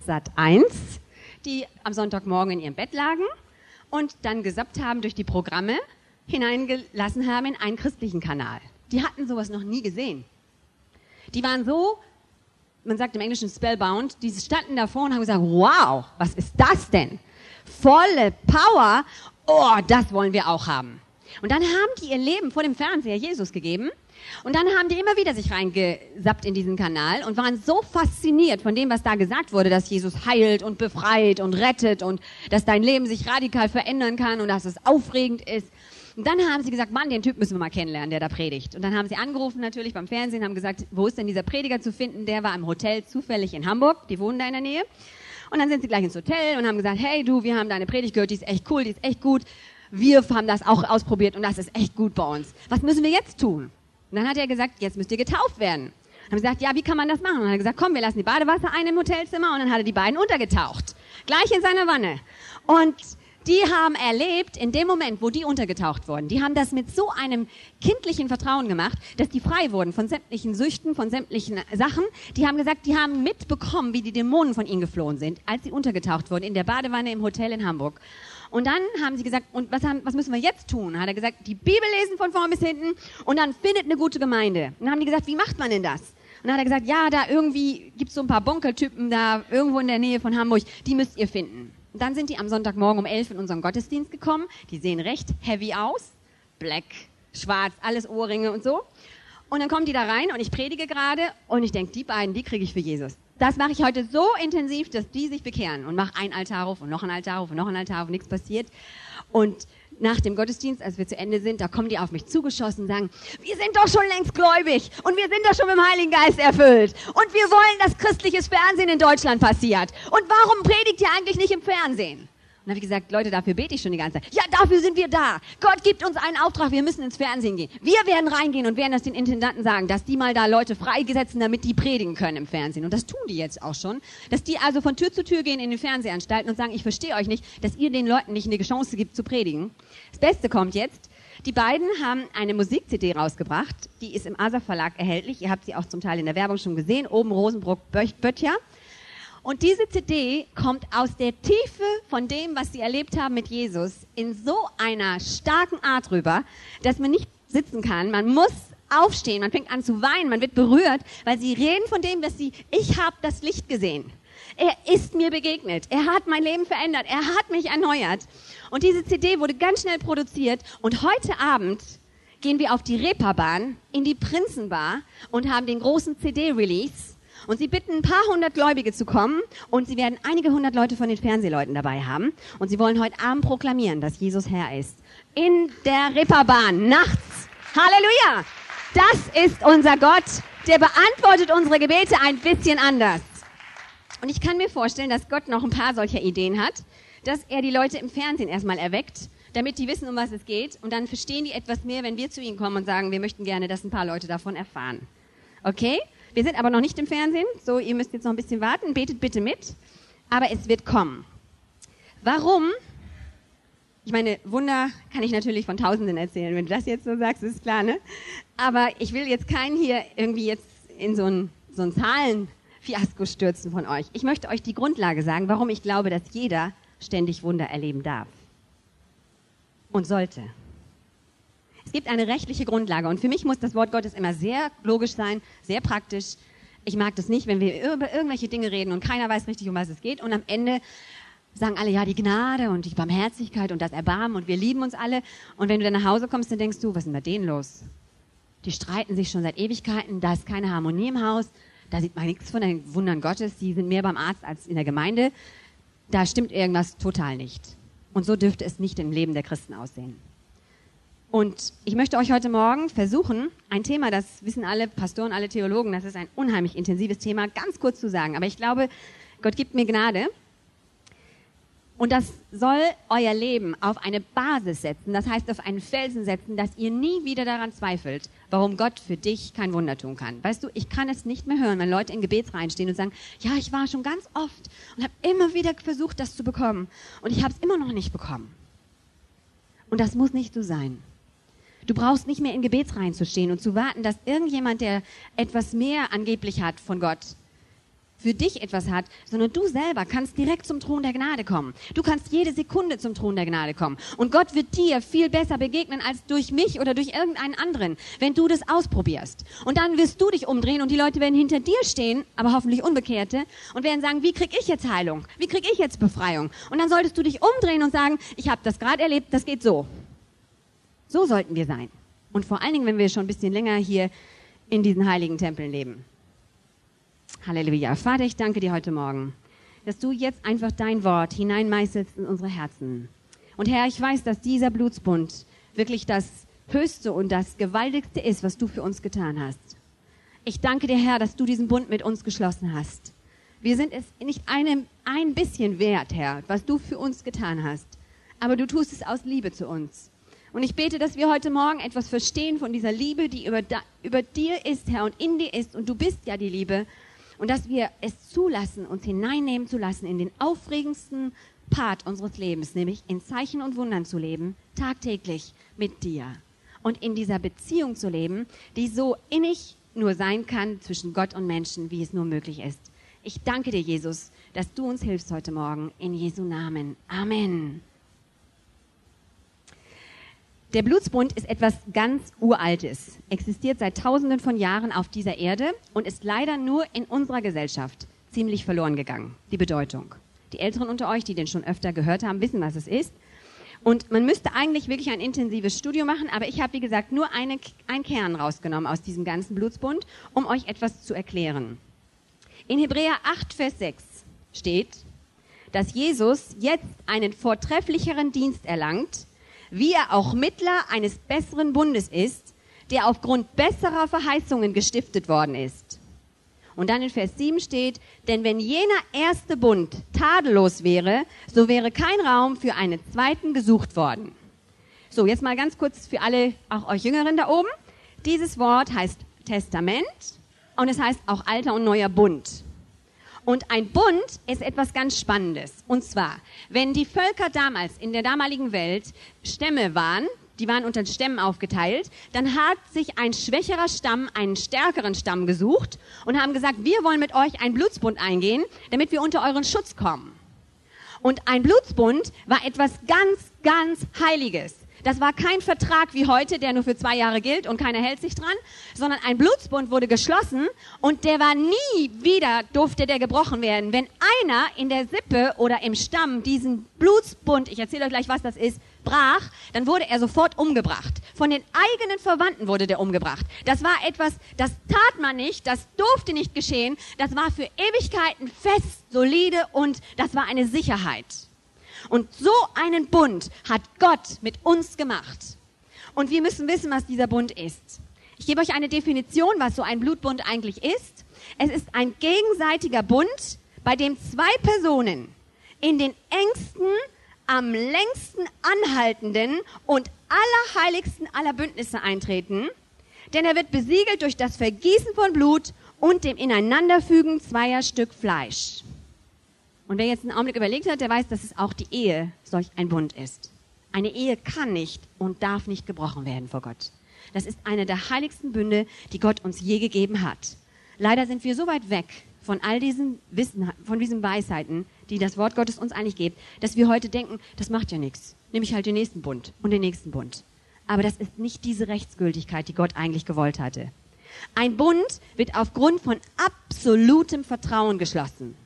Sat.1, die am Sonntagmorgen in ihrem Bett lagen und dann gesappt haben durch die Programme, hineingelassen haben in einen christlichen Kanal. Die hatten sowas noch nie gesehen. Die waren so, man sagt im Englischen spellbound, die standen davor und haben gesagt, wow, was ist das denn? Volle Power, oh, das wollen wir auch haben. Und dann haben die ihr Leben vor dem Fernseher Jesus gegeben und dann haben die immer wieder sich reingesappt in diesen Kanal und waren so fasziniert von dem, was da gesagt wurde, dass Jesus heilt und befreit und rettet und dass dein Leben sich radikal verändern kann und dass es aufregend ist. Und dann haben sie gesagt, Mann, den Typ müssen wir mal kennenlernen, der da predigt. Und dann haben sie angerufen natürlich beim Fernsehen, haben gesagt, wo ist denn dieser Prediger zu finden? Der war im Hotel zufällig in Hamburg, die wohnen da in der Nähe. Und dann sind sie gleich ins Hotel und haben gesagt, hey du, wir haben deine Predigt gehört, die ist echt cool, die ist echt gut. Wir haben das auch ausprobiert und das ist echt gut bei uns. Was müssen wir jetzt tun? Und dann hat er gesagt, jetzt müsst ihr getauft werden. Dann haben sie gesagt, ja, wie kann man das machen? Und dann hat er gesagt, komm, wir lassen die Badewasser ein im Hotelzimmer. Und dann hat er die beiden untergetaucht. Gleich in seiner Wanne. Und die haben erlebt, in dem Moment, wo die untergetaucht wurden, die haben das mit so einem kindlichen Vertrauen gemacht, dass die frei wurden von sämtlichen Süchten, von sämtlichen Sachen. Die haben gesagt, die haben mitbekommen, wie die Dämonen von ihnen geflohen sind, als sie untergetaucht wurden, in der Badewanne im Hotel in Hamburg. Und dann haben sie gesagt, und was müssen wir jetzt tun? Hat er gesagt, die Bibel lesen von vorn bis hinten und dann findet eine gute Gemeinde. Und dann haben die gesagt, wie macht man denn das? Und dann hat er gesagt, ja, da irgendwie gibt's so ein paar Bonkertypen da irgendwo in der Nähe von Hamburg, die müsst ihr finden. Und dann sind die am Sonntagmorgen um 11 in unseren Gottesdienst gekommen. Die sehen recht heavy aus. Black, schwarz, alles Ohrringe und so. Und dann kommen die da rein und ich predige gerade und ich denke, die beiden, die kriege ich für Jesus. Das mache ich heute so intensiv, dass die sich bekehren und mache einen Altarruf und noch einen Altarruf und noch einen Altarruf, nichts passiert. Und nach dem Gottesdienst, als wir zu Ende sind, da kommen die auf mich zugeschossen und sagen, wir sind doch schon längst gläubig und wir sind doch schon mit dem Heiligen Geist erfüllt und wir wollen, dass christliches Fernsehen in Deutschland passiert. Und warum predigt ihr eigentlich nicht im Fernsehen? Und dann habe ich gesagt, Leute, dafür bete ich schon die ganze Zeit. Ja, dafür sind wir da. Gott gibt uns einen Auftrag, wir müssen ins Fernsehen gehen. Wir werden reingehen und werden das den Intendanten sagen, dass die mal da Leute freigesetzen, damit die predigen können im Fernsehen. Und das tun die jetzt auch schon. Dass die also von Tür zu Tür gehen in den Fernsehanstalten und sagen, ich verstehe euch nicht, dass ihr den Leuten nicht eine Chance gibt zu predigen. Das Beste kommt jetzt. Die beiden haben eine Musik-CD rausgebracht. Die ist im ASA Verlag erhältlich. Ihr habt sie auch zum Teil in der Werbung schon gesehen. Oben Rosenbrock-Böttcher. Und diese CD kommt aus der Tiefe von dem, was sie erlebt haben mit Jesus, in so einer starken Art rüber, dass man nicht sitzen kann. Man muss aufstehen, man fängt an zu weinen, man wird berührt, weil sie reden von dem, dass ich habe das Licht gesehen. Er ist mir begegnet, er hat mein Leben verändert, er hat mich erneuert. Und diese CD wurde ganz schnell produziert und heute Abend gehen wir auf die Reeperbahn in die Prinzenbar und haben den großen CD-Release. Und sie bitten ein paar hundert Gläubige zu kommen und sie werden einige hundert Leute von den Fernsehleuten dabei haben. Und sie wollen heute Abend proklamieren, dass Jesus Herr ist. In der Reeperbahn, nachts. Halleluja! Das ist unser Gott, der beantwortet unsere Gebete ein bisschen anders. Und ich kann mir vorstellen, dass Gott noch ein paar solcher Ideen hat, dass er die Leute im Fernsehen erstmal erweckt, damit die wissen, um was es geht. Und dann verstehen die etwas mehr, wenn wir zu ihnen kommen und sagen, wir möchten gerne, dass ein paar Leute davon erfahren. Okay? Wir sind aber noch nicht im Fernsehen, so ihr müsst jetzt noch ein bisschen warten, betet bitte mit, aber es wird kommen. Warum? Ich meine, Wunder kann ich natürlich von Tausenden erzählen, wenn du das jetzt so sagst, ist klar, ne? Aber ich will jetzt keinen hier irgendwie jetzt in so ein Zahlenfiasko stürzen von euch. Ich möchte euch die Grundlage sagen, warum ich glaube, dass jeder ständig Wunder erleben darf und sollte. Es gibt eine rechtliche Grundlage und für mich muss das Wort Gottes immer sehr logisch sein, sehr praktisch. Ich mag das nicht, wenn wir über irgendwelche Dinge reden und keiner weiß richtig, um was es geht und am Ende sagen alle, ja, die Gnade und die Barmherzigkeit und das Erbarmen und wir lieben uns alle und wenn du dann nach Hause kommst, dann denkst du, was ist denn bei denen los? Die streiten sich schon seit Ewigkeiten, da ist keine Harmonie im Haus, da sieht man nichts von den Wundern Gottes, die sind mehr beim Arzt als in der Gemeinde, da stimmt irgendwas total nicht. Und so dürfte es nicht im Leben der Christen aussehen. Und ich möchte euch heute Morgen versuchen, ein Thema, das wissen alle Pastoren, alle Theologen, das ist ein unheimlich intensives Thema, ganz kurz zu sagen. Aber ich glaube, Gott gibt mir Gnade. Und das soll euer Leben auf eine Basis setzen, das heißt auf einen Felsen setzen, dass ihr nie wieder daran zweifelt, warum Gott für dich kein Wunder tun kann. Weißt du, ich kann es nicht mehr hören, wenn Leute in Gebetsreihen stehen und sagen, ja, ich war schon ganz oft und habe immer wieder versucht, das zu bekommen. Und ich habe es immer noch nicht bekommen. Und das muss nicht so sein. Du brauchst nicht mehr in Gebetsreihen zu stehen und zu warten, dass irgendjemand, der etwas mehr angeblich hat von Gott, für dich etwas hat, sondern du selber kannst direkt zum Thron der Gnade kommen. Du kannst jede Sekunde zum Thron der Gnade kommen. Und Gott wird dir viel besser begegnen als durch mich oder durch irgendeinen anderen, wenn du das ausprobierst. Und dann wirst du dich umdrehen und die Leute werden hinter dir stehen, aber hoffentlich Unbekehrte, und werden sagen, wie kriege ich jetzt Heilung? Wie kriege ich jetzt Befreiung? Und dann solltest du dich umdrehen und sagen, ich habe das gerade erlebt, das geht so. So sollten wir sein. Und vor allen Dingen, wenn wir schon ein bisschen länger hier in diesen heiligen Tempeln leben. Halleluja. Vater, ich danke dir heute Morgen, dass du jetzt einfach dein Wort hineinmeißelst in unsere Herzen. Und Herr, ich weiß, dass dieser Blutsbund wirklich das Höchste und das Gewaltigste ist, was du für uns getan hast. Ich danke dir, Herr, dass du diesen Bund mit uns geschlossen hast. Wir sind es nicht ein bisschen wert, Herr, was du für uns getan hast. Aber du tust es aus Liebe zu uns. Und ich bete, dass wir heute Morgen etwas verstehen von dieser Liebe, die über dir ist, Herr, und in dir ist. Und du bist ja die Liebe. Und dass wir es zulassen, uns hineinnehmen zu lassen in den aufregendsten Part unseres Lebens, nämlich in Zeichen und Wundern zu leben, tagtäglich mit dir. Und in dieser Beziehung zu leben, die so innig nur sein kann zwischen Gott und Menschen, wie es nur möglich ist. Ich danke dir, Jesus, dass du uns hilfst heute Morgen. In Jesu Namen. Amen. Der Blutsbund ist etwas ganz Uraltes, existiert seit Tausenden von Jahren auf dieser Erde und ist leider nur in unserer Gesellschaft ziemlich verloren gegangen, die Bedeutung. Die Älteren unter euch, die den schon öfter gehört haben, wissen, was es ist. Und man müsste eigentlich wirklich ein intensives Studium machen, aber ich habe, wie gesagt, nur einen Kern rausgenommen aus diesem ganzen Blutsbund, um euch etwas zu erklären. In Hebräer 8, Vers 6 steht, dass Jesus jetzt einen vortrefflicheren Dienst erlangt, wie er auch Mittler eines besseren Bundes ist, der aufgrund besserer Verheißungen gestiftet worden ist. Und dann in Vers 7 steht, denn wenn jener erste Bund tadellos wäre, so wäre kein Raum für einen zweiten gesucht worden. So, jetzt mal ganz kurz für alle, auch euch Jüngeren da oben. Dieses Wort heißt Testament und es heißt auch Alter und Neuer Bund. Und ein Bund ist etwas ganz Spannendes. Und zwar, wenn die Völker damals in der damaligen Welt Stämme waren, die waren unter Stämmen aufgeteilt, dann hat sich ein schwächerer Stamm einen stärkeren Stamm gesucht und haben gesagt, wir wollen mit euch einen Blutsbund eingehen, damit wir unter euren Schutz kommen. Und ein Blutsbund war etwas ganz, ganz Heiliges. Das war kein Vertrag wie heute, der nur für 2 Jahre gilt und keiner hält sich dran, sondern ein Blutsbund wurde geschlossen und der war nie wieder, durfte der gebrochen werden. Wenn einer in der Sippe oder im Stamm diesen Blutsbund, ich erzähle euch gleich, was das ist, brach, dann wurde er sofort umgebracht. Von den eigenen Verwandten wurde der umgebracht. Das war etwas, das tat man nicht, das durfte nicht geschehen, das war für Ewigkeiten fest, solide und das war eine Sicherheit. Und so einen Bund hat Gott mit uns gemacht. Und wir müssen wissen, was dieser Bund ist. Ich gebe euch eine Definition, was so ein Blutbund eigentlich ist. Es ist ein gegenseitiger Bund, bei dem 2 Personen in den engsten, am längsten anhaltenden und allerheiligsten aller Bündnisse eintreten. Denn er wird besiegelt durch das Vergießen von Blut und dem Ineinanderfügen 2 Stück Fleisch. Und wer jetzt einen Augenblick überlegt hat, der weiß, dass es auch die Ehe solch ein Bund ist. Eine Ehe kann nicht und darf nicht gebrochen werden vor Gott. Das ist eine der heiligsten Bünde, die Gott uns je gegeben hat. Leider sind wir so weit weg von all diesen Wissen, von diesen Weisheiten, die das Wort Gottes uns eigentlich gibt, dass wir heute denken, das macht ja nichts. Nehme ich halt den nächsten Bund und den nächsten Bund. Aber das ist nicht diese Rechtsgültigkeit, die Gott eigentlich gewollt hatte. Ein Bund wird aufgrund von absolutem Vertrauen geschlossen.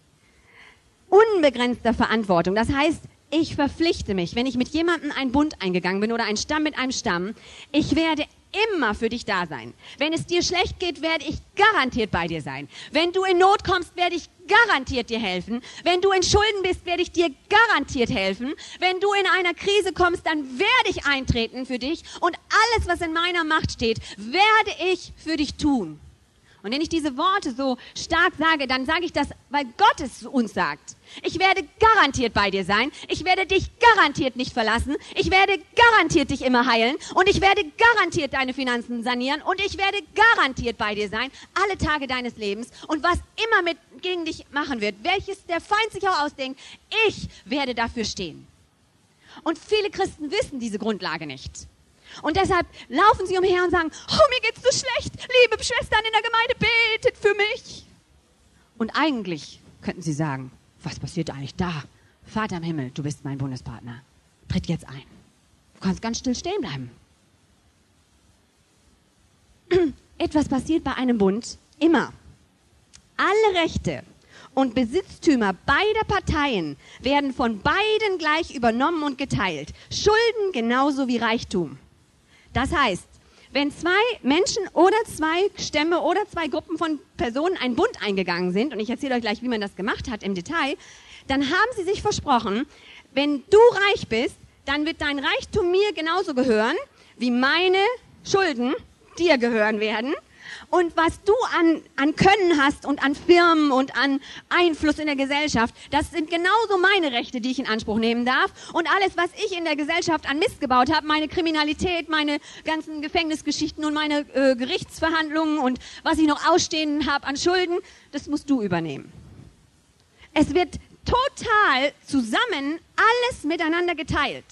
Unbegrenzter Verantwortung. Das heißt, ich verpflichte mich, wenn ich mit jemandem einen Bund eingegangen bin oder ein Stamm mit einem Stamm, ich werde immer für dich da sein. Wenn es dir schlecht geht, werde ich garantiert bei dir sein. Wenn du in Not kommst, werde ich garantiert dir helfen. Wenn du in Schulden bist, werde ich dir garantiert helfen. Wenn du in einer Krise kommst, dann werde ich eintreten für dich und alles, was in meiner Macht steht, werde ich für dich tun. Und wenn ich diese Worte so stark sage, dann sage ich das, weil Gott es uns sagt. Ich werde garantiert bei dir sein. Ich werde dich garantiert nicht verlassen. Ich werde garantiert dich immer heilen. Und ich werde garantiert deine Finanzen sanieren. Und ich werde garantiert bei dir sein, alle Tage deines Lebens. Und was immer gegen dich machen wird, welches der Feind sich auch ausdenkt, ich werde dafür stehen. Und viele Christen wissen diese Grundlage nicht. Und deshalb laufen sie umher und sagen, oh, mir geht's so schlecht, liebe Schwestern in der Gemeinde, betet für mich. Und eigentlich könnten sie sagen, was passiert eigentlich da? Vater im Himmel, du bist mein Bundespartner. Tritt jetzt ein. Du kannst ganz still stehen bleiben. Etwas passiert bei einem Bund immer. Alle Rechte und Besitztümer beider Parteien werden von beiden gleich übernommen und geteilt. Schulden genauso wie Reichtum. Das heißt, wenn zwei Menschen oder zwei Stämme oder zwei Gruppen von Personen einen Bund eingegangen sind, und ich erzähle euch gleich, wie man das gemacht hat im Detail, dann haben sie sich versprochen, wenn du reich bist, dann wird dein Reichtum mir genauso gehören, wie meine Schulden dir gehören werden. Und was du an Können hast und an Firmen und an Einfluss in der Gesellschaft, das sind genauso meine Rechte, die ich in Anspruch nehmen darf. Und alles, was ich in der Gesellschaft an Mist gebaut habe, meine Kriminalität, meine ganzen Gefängnisgeschichten und meine Gerichtsverhandlungen und was ich noch ausstehen habe an Schulden, das musst du übernehmen. Es wird total zusammen alles miteinander geteilt.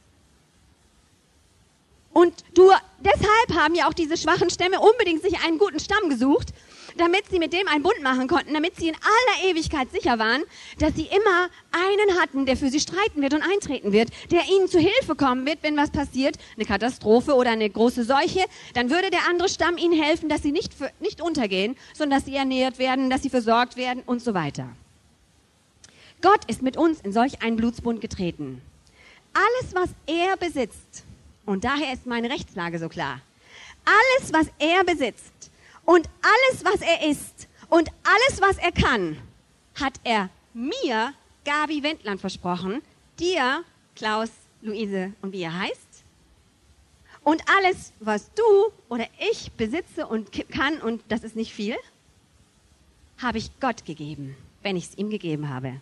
Und deshalb haben ja auch diese schwachen Stämme unbedingt sich einen guten Stamm gesucht, damit sie mit dem einen Bund machen konnten, damit sie in aller Ewigkeit sicher waren, dass sie immer einen hatten, der für sie streiten wird und eintreten wird, der ihnen zu Hilfe kommen wird, wenn was passiert, eine Katastrophe oder eine große Seuche, dann würde der andere Stamm ihnen helfen, dass sie nicht untergehen, sondern dass sie ernährt werden, dass sie versorgt werden und so weiter. Gott ist mit uns in solch einen Blutsbund getreten. Alles, was er besitzt, und daher ist meine Rechtslage so klar. Alles, was er besitzt und alles, was er ist und alles, was er kann, hat er mir, Gabi Wendland, versprochen, dir, Klaus, Luise und wie ihr heißt. Und alles, was du oder ich besitze und kann, und das ist nicht viel, habe ich Gott gegeben, wenn ich es ihm gegeben habe.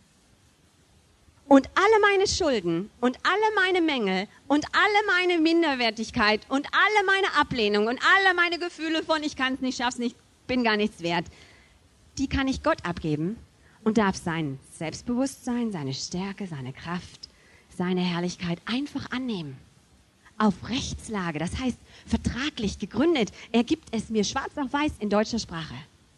Und alle meine Schulden und alle meine Mängel und alle meine Minderwertigkeit und alle meine Ablehnung und alle meine Gefühle von ich kann es nicht, schaff's nicht, bin gar nichts wert, die kann ich Gott abgeben und darf sein Selbstbewusstsein, seine Stärke, seine Kraft, seine Herrlichkeit einfach annehmen. Auf Rechtslage, das heißt vertraglich gegründet. Er gibt es mir schwarz auf weiß in deutscher Sprache.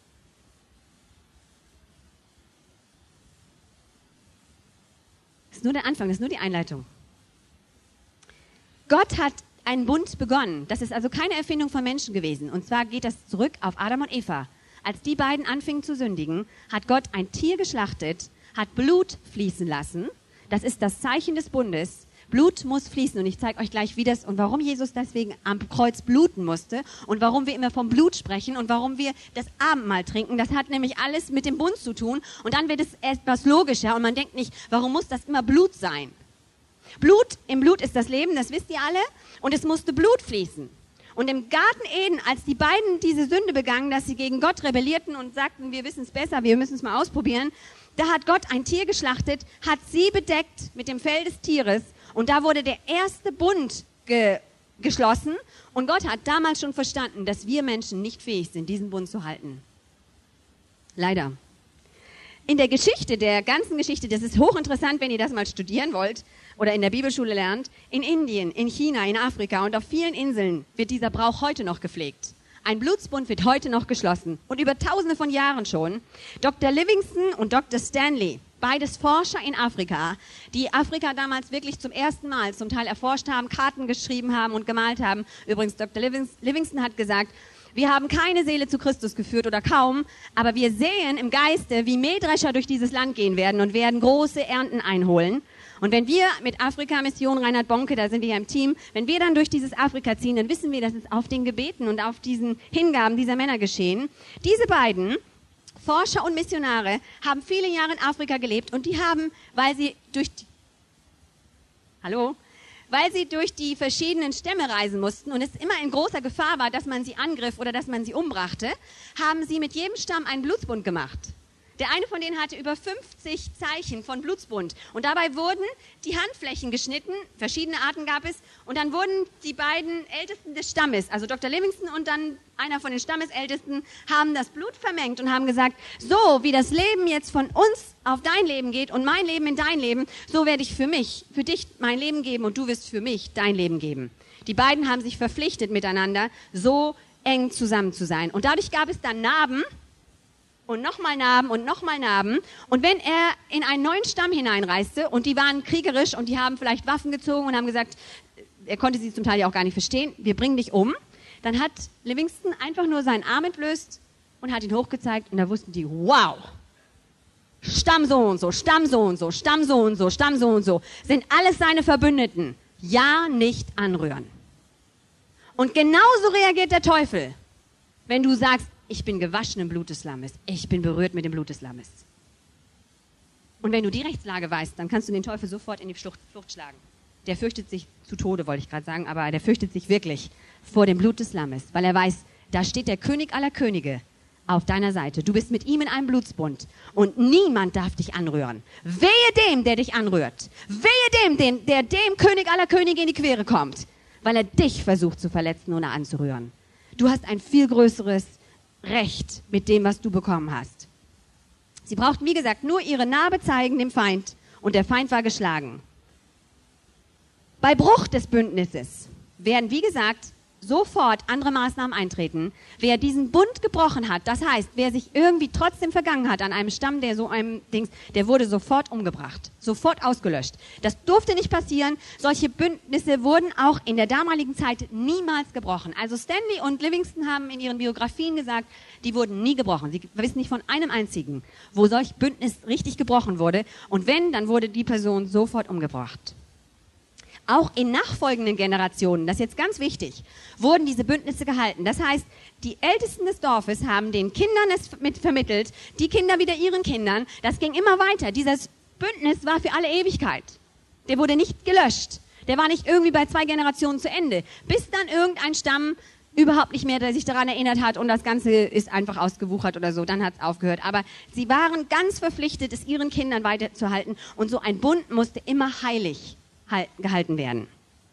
Das ist nur der Anfang, das ist nur die Einleitung. Gott hat einen Bund begonnen. Das ist also keine Erfindung von Menschen gewesen. Und zwar geht das zurück auf Adam und Eva. Als die beiden anfingen zu sündigen, hat Gott ein Tier geschlachtet, hat Blut fließen lassen. Das ist das Zeichen des Bundes. Blut muss fließen und ich zeige euch gleich, wie das und warum Jesus deswegen am Kreuz bluten musste und warum wir immer vom Blut sprechen und warum wir das Abendmahl trinken. Das hat nämlich alles mit dem Bund zu tun und dann wird es etwas logischer und man denkt nicht, warum muss das immer Blut sein? Im Blut ist das Leben, das wisst ihr alle, und es musste Blut fließen. Und im Garten Eden, als die beiden diese Sünde begangen, dass sie gegen Gott rebellierten und sagten, wir wissen es besser, wir müssen es mal ausprobieren, da hat Gott ein Tier geschlachtet, hat sie bedeckt mit dem Fell des Tieres und da wurde der erste Bund geschlossen und Gott hat damals schon verstanden, dass wir Menschen nicht fähig sind, diesen Bund zu halten. Leider. In der Geschichte, der ganzen Geschichte, das ist hochinteressant, wenn ihr das mal studieren wollt oder in der Bibelschule lernt, in Indien, in China, in Afrika und auf vielen Inseln wird dieser Brauch heute noch gepflegt. Ein Blutsbund wird heute noch geschlossen und über tausende von Jahren schon. Dr. Livingston und Dr. Stanley, beides Forscher in Afrika, die Afrika damals wirklich zum ersten Mal zum Teil erforscht haben, Karten geschrieben haben und gemalt haben. Übrigens, Dr. Livingston hat gesagt, wir haben keine Seele zu Christus geführt oder kaum, aber wir sehen im Geiste, wie Mähdrescher durch dieses Land gehen werden und werden große Ernten einholen. Und wenn wir mit Afrika-Mission Reinhard Bonke, da sind wir ja im Team, wenn wir dann durch dieses Afrika ziehen, dann wissen wir, dass es auf den Gebeten und auf diesen Hingaben dieser Männer geschehen. Diese beiden Forscher und Missionare haben viele Jahre in Afrika gelebt und die haben, weil sie durch die verschiedenen Stämme reisen mussten und es immer in großer Gefahr war, dass man sie angriff oder dass man sie umbrachte, haben sie mit jedem Stamm einen Blutsbund gemacht. Der eine von denen hatte über 50 Zeichen von Blutsbund und dabei wurden die Handflächen geschnitten, verschiedene Arten gab es und dann wurden die beiden Ältesten des Stammes, also Dr. Livingston und dann einer von den Stammesältesten, haben das Blut vermengt und haben gesagt, so wie das Leben jetzt von uns auf dein Leben geht und mein Leben in dein Leben, so werde ich für dich mein Leben geben und du wirst für mich dein Leben geben. Die beiden haben sich verpflichtet miteinander, so eng zusammen zu sein und dadurch gab es dann Narben und nochmal Narben und nochmal Narben. Und wenn er in einen neuen Stamm hineinreiste und die waren kriegerisch und die haben vielleicht Waffen gezogen und haben gesagt, er konnte sie zum Teil ja auch gar nicht verstehen, wir bringen dich um, dann hat Livingston einfach nur seinen Arm entblößt und hat ihn hochgezeigt und da wussten die, wow, Stamm so und so, Stamm so und so, Stamm so und so, Stamm so und so, sind alles seine Verbündeten. Ja, nicht anrühren. Und genauso reagiert der Teufel, wenn du sagst, ich bin gewaschen im Blut des Lammes, ich bin berührt mit dem Blut des Lammes. Und wenn du die Rechtslage weißt, dann kannst du den Teufel sofort in die Flucht schlagen. Der fürchtet sich zu Tode, wollte ich gerade sagen, aber der fürchtet sich wirklich vor dem Blut des Lammes, weil er weiß, da steht der König aller Könige auf deiner Seite. Du bist mit ihm in einem Blutsbund und niemand darf dich anrühren. Wehe dem, der dich anrührt. Wehe dem, der dem König aller Könige in die Quere kommt, weil er dich versucht zu verletzen oder anzurühren. Du hast ein viel größeres Recht mit dem, was du bekommen hast. Sie brauchten, wie gesagt, nur ihre Narbe zeigen dem Feind und der Feind war geschlagen. Bei Bruch des Bündnisses werden, wie gesagt, sofort andere Maßnahmen eintreten. Wer diesen Bund gebrochen hat, das heißt, wer sich irgendwie trotzdem vergangen hat an einem Stamm, der so einem Dings, der wurde sofort umgebracht, sofort ausgelöscht. Das durfte nicht passieren. Solche Bündnisse wurden auch in der damaligen Zeit niemals gebrochen. Also Stanley und Livingston haben in ihren Biografien gesagt, die wurden nie gebrochen. Sie wissen nicht von einem einzigen, wo solch Bündnis richtig gebrochen wurde. Und wenn, dann wurde die Person sofort umgebracht. Auch in nachfolgenden Generationen, das ist jetzt ganz wichtig, wurden diese Bündnisse gehalten. Das heißt, die Ältesten des Dorfes haben den Kindern es mit vermittelt, die Kinder wieder ihren Kindern. Das ging immer weiter. Dieses Bündnis war für alle Ewigkeit. Der wurde nicht gelöscht. Der war nicht irgendwie bei 2 Generationen zu Ende. Bis dann irgendein Stamm überhaupt nicht mehr, der sich daran erinnert hat und das Ganze ist einfach ausgewuchert oder so, dann hat es aufgehört. Aber sie waren ganz verpflichtet, es ihren Kindern weiterzuhalten und so ein Bund musste immer heilig gehalten werden.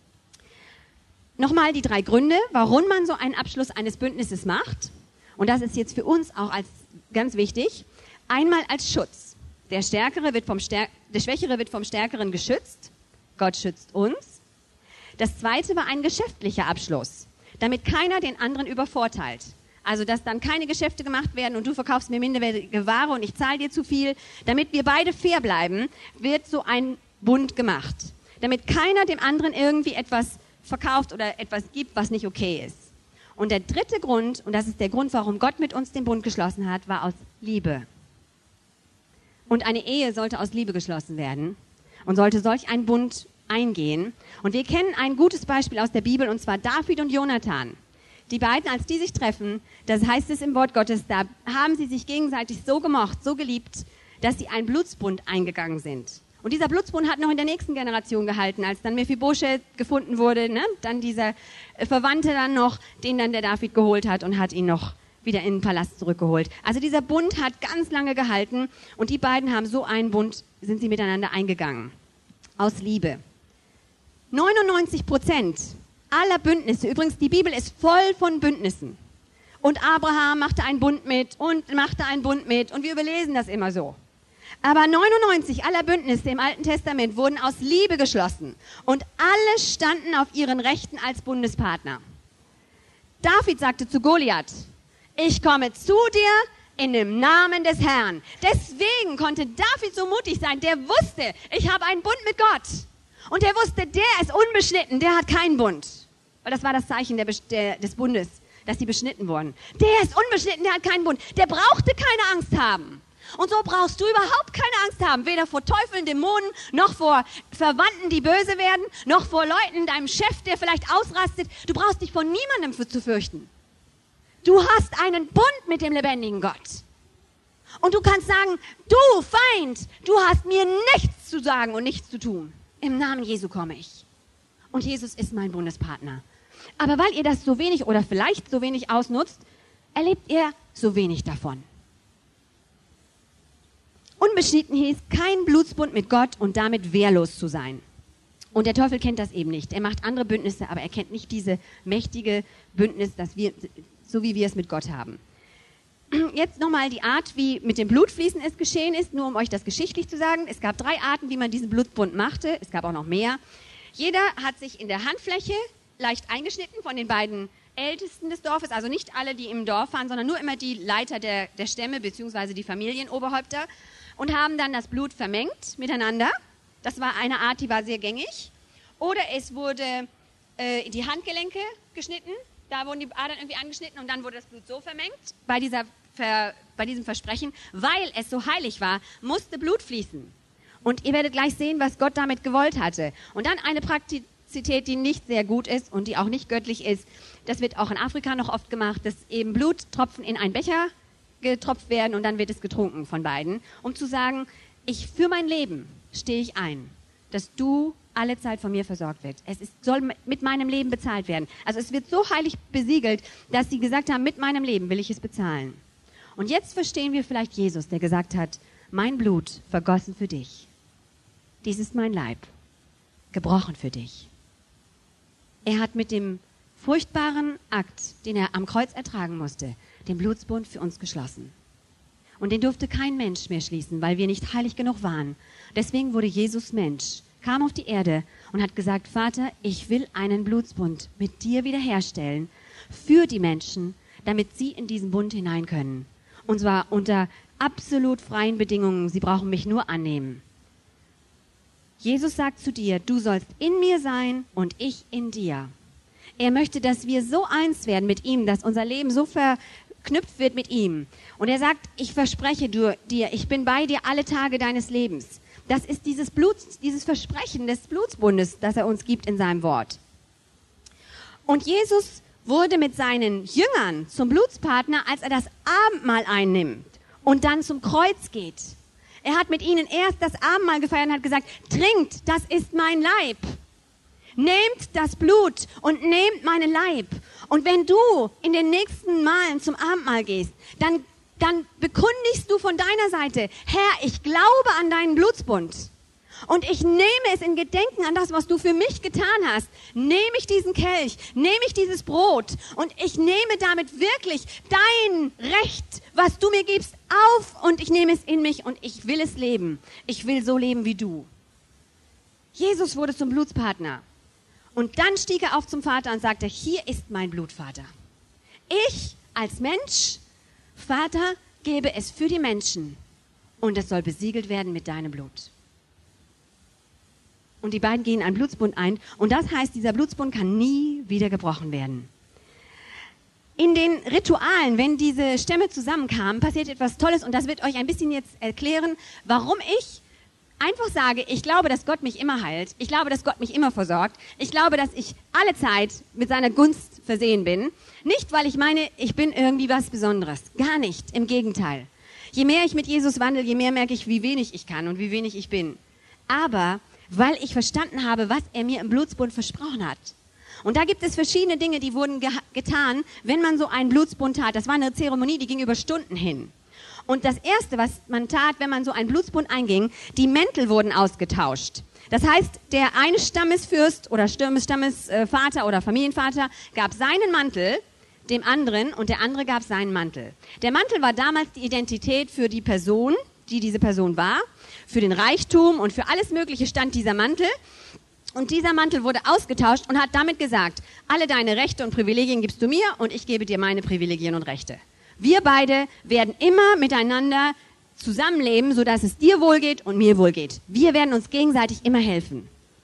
Nochmal die 3 Gründe, warum man so einen Abschluss eines Bündnisses macht. Und das ist jetzt für uns auch als ganz wichtig. Einmal als Schutz. Der Schwächere wird vom Stärkeren geschützt. Gott schützt uns. Das zweite war ein geschäftlicher Abschluss, damit keiner den anderen übervorteilt. Also, dass dann keine Geschäfte gemacht werden und du verkaufst mir minderwertige Ware und ich zahle dir zu viel. Damit wir beide fair bleiben, wird so ein Bund gemacht. Damit keiner dem anderen irgendwie etwas verkauft oder etwas gibt, was nicht okay ist. Und der dritte Grund, und das ist der Grund, warum Gott mit uns den Bund geschlossen hat, war aus Liebe. Und eine Ehe sollte aus Liebe geschlossen werden und sollte solch einen Bund eingehen. Und wir kennen ein gutes Beispiel aus der Bibel, und zwar David und Jonathan. Die beiden, als die sich treffen, das heißt es im Wort Gottes, da haben sie sich gegenseitig so gemocht, so geliebt, dass sie einen Blutsbund eingegangen sind. Und dieser Blutsbund hat noch in der nächsten Generation gehalten, als dann Mephibosheth gefunden wurde, ne? Dann dieser Verwandte dann noch, den dann der David geholt hat und hat ihn noch wieder in den Palast zurückgeholt. Also dieser Bund hat ganz lange gehalten und die beiden haben so einen Bund, sind sie miteinander eingegangen. Aus Liebe. 99% aller Bündnisse, übrigens die Bibel ist voll von Bündnissen. Und Abraham machte einen Bund mit und machte einen Bund mit und wir überlesen das immer so. Aber 99 aller Bündnisse im Alten Testament wurden aus Liebe geschlossen und alle standen auf ihren Rechten als Bundespartner. David sagte zu Goliath, ich komme zu dir in dem Namen des Herrn. Deswegen konnte David so mutig sein, der wusste, ich habe einen Bund mit Gott. Und der wusste, der ist unbeschnitten, der hat keinen Bund. Weil das war das Zeichen des Bundes, dass die beschnitten wurden. Der ist unbeschnitten, der hat keinen Bund. Der brauchte keine Angst haben. Und so brauchst du überhaupt keine Angst haben, weder vor Teufeln, Dämonen, noch vor Verwandten, die böse werden, noch vor Leuten, deinem Chef, der vielleicht ausrastet. Du brauchst dich vor niemandem zu fürchten. Du hast einen Bund mit dem lebendigen Gott. Und du kannst sagen, du Feind, du hast mir nichts zu sagen und nichts zu tun. Im Namen Jesu komme ich. Und Jesus ist mein Bundespartner. Aber weil ihr das so wenig oder vielleicht so wenig ausnutzt, erlebt ihr so wenig davon. Unbeschnitten hieß, kein Blutsbund mit Gott und damit wehrlos zu sein. Und der Teufel kennt das eben nicht. Er macht andere Bündnisse, aber er kennt nicht diese mächtige Bündnis, so wie wir es mit Gott haben. Jetzt nochmal die Art, wie mit dem Blutfließen es geschehen ist, nur um euch das geschichtlich zu sagen. Es gab 3 Arten, wie man diesen Blutsbund machte. Es gab auch noch mehr. Jeder hat sich in der Handfläche leicht eingeschnitten von den beiden Ältesten des Dorfes, also nicht alle, die im Dorf waren, sondern nur immer die Leiter der Stämme bzw. die Familienoberhäupter und haben dann das Blut vermengt miteinander. Das war eine Art, die war sehr gängig. Oder es wurde die Handgelenke geschnitten, da wurden die Adern irgendwie angeschnitten und dann wurde das Blut so vermengt. Bei diesem Versprechen, weil es so heilig war, musste Blut fließen. Und ihr werdet gleich sehen, was Gott damit gewollt hatte. Und dann eine Praktizität, die nicht sehr gut ist und die auch nicht göttlich ist. Das wird auch in Afrika noch oft gemacht, dass eben Bluttropfen in einen Becher getropft werden und dann wird es getrunken von beiden, um zu sagen, für mein Leben stehe ich ein, dass du alle Zeit von mir versorgt wird. Soll mit meinem Leben bezahlt werden. Also es wird so heilig besiegelt, dass sie gesagt haben, mit meinem Leben will ich es bezahlen. Und jetzt verstehen wir vielleicht Jesus, der gesagt hat, mein Blut vergossen für dich. Dies ist mein Leib, gebrochen für dich. Er hat mit dem furchtbaren Akt, den er am Kreuz ertragen musste, den Blutsbund für uns geschlossen. Und den durfte kein Mensch mehr schließen, weil wir nicht heilig genug waren. Deswegen wurde Jesus Mensch, kam auf die Erde und hat gesagt, Vater, ich will einen Blutsbund mit dir wiederherstellen für die Menschen, damit sie in diesen Bund hinein können. Und zwar unter absolut freien Bedingungen. Sie brauchen mich nur annehmen. Jesus sagt zu dir, du sollst in mir sein und ich in dir. Er möchte, dass wir so eins werden mit ihm, dass unser Leben so verknüpft wird mit ihm. Und er sagt, ich verspreche dir, ich bin bei dir alle Tage deines Lebens. Das ist dieses Versprechen des Blutsbundes, das er uns gibt in seinem Wort. Und Jesus wurde mit seinen Jüngern zum Blutspartner, als er das Abendmahl einnimmt und dann zum Kreuz geht. Er hat mit ihnen erst das Abendmahl gefeiert und hat gesagt, trinkt, das ist mein Leib. Nehmt das Blut und nehmt meinen Leib. Und wenn du in den nächsten Malen zum Abendmahl gehst, dann bekundigst du von deiner Seite, Herr, ich glaube an deinen Blutsbund. Und ich nehme es in Gedenken an das, was du für mich getan hast. Nehme ich diesen Kelch, nehme ich dieses Brot und ich nehme damit wirklich dein Recht, was du mir gibst, auf und ich nehme es in mich und ich will es leben. Ich will so leben wie du. Jesus wurde zum Blutspartner und dann stieg er auf zum Vater und sagte, hier ist mein Blutvater. Ich als Mensch, Vater, gebe es für die Menschen und es soll besiegelt werden mit deinem Blut. Und die beiden gehen einen Blutsbund ein. Und das heißt, dieser Blutsbund kann nie wieder gebrochen werden. In den Ritualen, wenn diese Stämme zusammenkamen, passiert etwas Tolles. Und das wird euch ein bisschen jetzt erklären, warum ich einfach sage, ich glaube, dass Gott mich immer heilt. Ich glaube, dass Gott mich immer versorgt. Ich glaube, dass ich alle Zeit mit seiner Gunst versehen bin. Nicht, weil ich meine, ich bin irgendwie was Besonderes. Gar nicht. Im Gegenteil. Je mehr ich mit Jesus wandle, je mehr merke ich, wie wenig ich kann und wie wenig ich bin. Aber weil ich verstanden habe, was er mir im Blutsbund versprochen hat. Und da gibt es verschiedene Dinge, die wurden getan, wenn man so einen Blutsbund tat. Das war eine Zeremonie, die ging über Stunden hin. Und das Erste, was man tat, wenn man so einen Blutsbund einging, die Mäntel wurden ausgetauscht. Das heißt, der eine Stammesfürst oder Stammesvater oder Familienvater gab seinen Mantel dem anderen und der andere gab seinen Mantel. Der Mantel war damals die Identität für die Person, die diese Person war. Für den Reichtum und für alles Mögliche stand dieser Mantel. Und dieser Mantel wurde ausgetauscht und hat damit gesagt, alle deine Rechte und Privilegien gibst du mir und ich gebe dir meine Privilegien und Rechte. Wir beide werden immer miteinander zusammenleben, sodass es dir wohlgeht und mir wohlgeht. Wir werden uns gegenseitig immer helfen.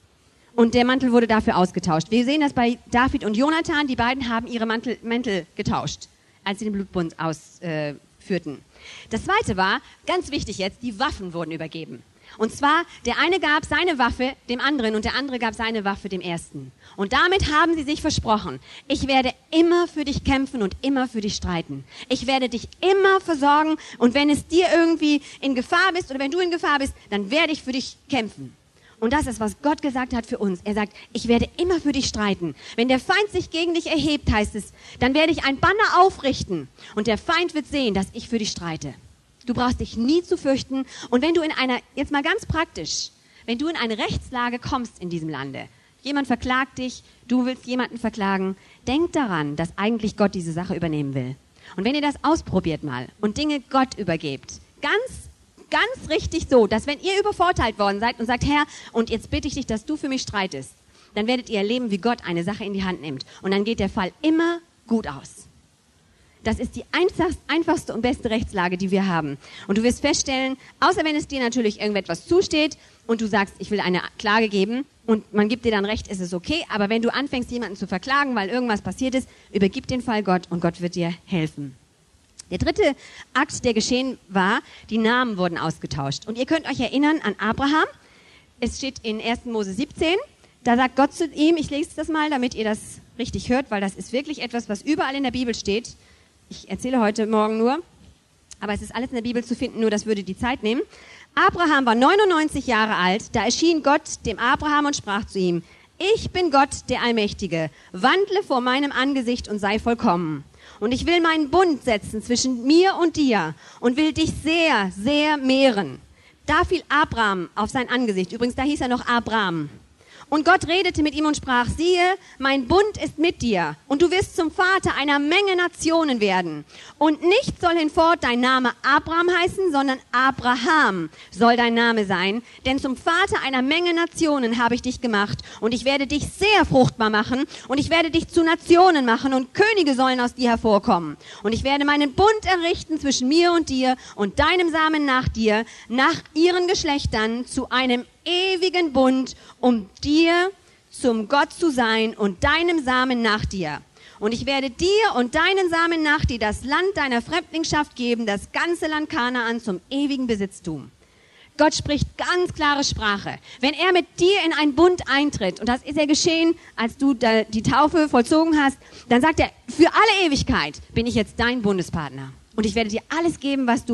Und der Mantel wurde dafür ausgetauscht. Wir sehen das bei David und Jonathan. Die beiden haben ihre Mäntel getauscht, als sie den Blutbund ausführten. Das Zweite war, ganz wichtig jetzt, die Waffen wurden übergeben. Und zwar, der eine gab seine Waffe dem anderen und der andere gab seine Waffe dem ersten. Und damit haben sie sich versprochen, ich werde immer für dich kämpfen und immer für dich streiten. Ich werde dich immer versorgen und wenn es dir irgendwie in Gefahr bist oder wenn du in Gefahr bist, dann werde ich für dich kämpfen. Und das ist, was Gott gesagt hat für uns. Er sagt, ich werde immer für dich streiten. Wenn der Feind sich gegen dich erhebt, heißt es, dann werde ich ein Banner aufrichten und der Feind wird sehen, dass ich für dich streite. Du brauchst dich nie zu fürchten. Und wenn du jetzt mal ganz praktisch, wenn du in eine Rechtslage kommst in diesem Lande, jemand verklagt dich, du willst jemanden verklagen, denk daran, dass eigentlich Gott diese Sache übernehmen will. Und wenn ihr das ausprobiert mal und Dinge Gott übergebt, ganz richtig so, dass wenn ihr übervorteilt worden seid und sagt, Herr, und jetzt bitte ich dich, dass du für mich streitest, dann werdet ihr erleben, wie Gott eine Sache in die Hand nimmt. Und dann geht der Fall immer gut aus. Das ist die einfachste und beste Rechtslage, die wir haben. Und du wirst feststellen, außer wenn es dir natürlich irgendetwas zusteht und du sagst, ich will eine Klage geben und man gibt dir dann Recht, ist es okay. Aber wenn du anfängst, jemanden zu verklagen, weil irgendwas passiert ist, übergib den Fall Gott und Gott wird dir helfen. Der dritte Akt, der geschehen war, die Namen wurden ausgetauscht. Und ihr könnt euch erinnern an Abraham. Es steht in 1. Mose 17, da sagt Gott zu ihm, ich lese das mal, damit ihr das richtig hört, weil das ist wirklich etwas, was überall in der Bibel steht. Ich erzähle heute Morgen nur, aber es ist alles in der Bibel zu finden, nur das würde die Zeit nehmen. Abraham war 99 Jahre alt, da erschien Gott dem Abraham und sprach zu ihm, ich bin Gott, der Allmächtige, wandle vor meinem Angesicht und sei vollkommen. Und ich will meinen Bund setzen zwischen mir und dir und will dich sehr, sehr mehren. Da fiel Abraham auf sein Angesicht. Übrigens, da hieß er noch Abram. Und Gott redete mit ihm und sprach, siehe, mein Bund ist mit dir und du wirst zum Vater einer Menge Nationen werden. Und nicht soll hinfort dein Name Abram heißen, sondern Abraham soll dein Name sein. Denn zum Vater einer Menge Nationen habe ich dich gemacht und ich werde dich sehr fruchtbar machen und ich werde dich zu Nationen machen und Könige sollen aus dir hervorkommen. Und ich werde meinen Bund errichten zwischen mir und dir und deinem Samen nach dir, nach ihren Geschlechtern zu einem ewigen Bund, um dir zum Gott zu sein und deinem Samen nach dir. Und ich werde dir und deinen Samen nach dir das Land deiner Fremdlingschaft geben, das ganze Land Kanaan zum ewigen Besitztum. Gott spricht ganz klare Sprache. Wenn er mit dir in einen Bund eintritt, und das ist ja geschehen, als du die Taufe vollzogen hast, dann sagt er, für alle Ewigkeit bin ich jetzt dein Bundespartner. Und ich werde dir alles geben, was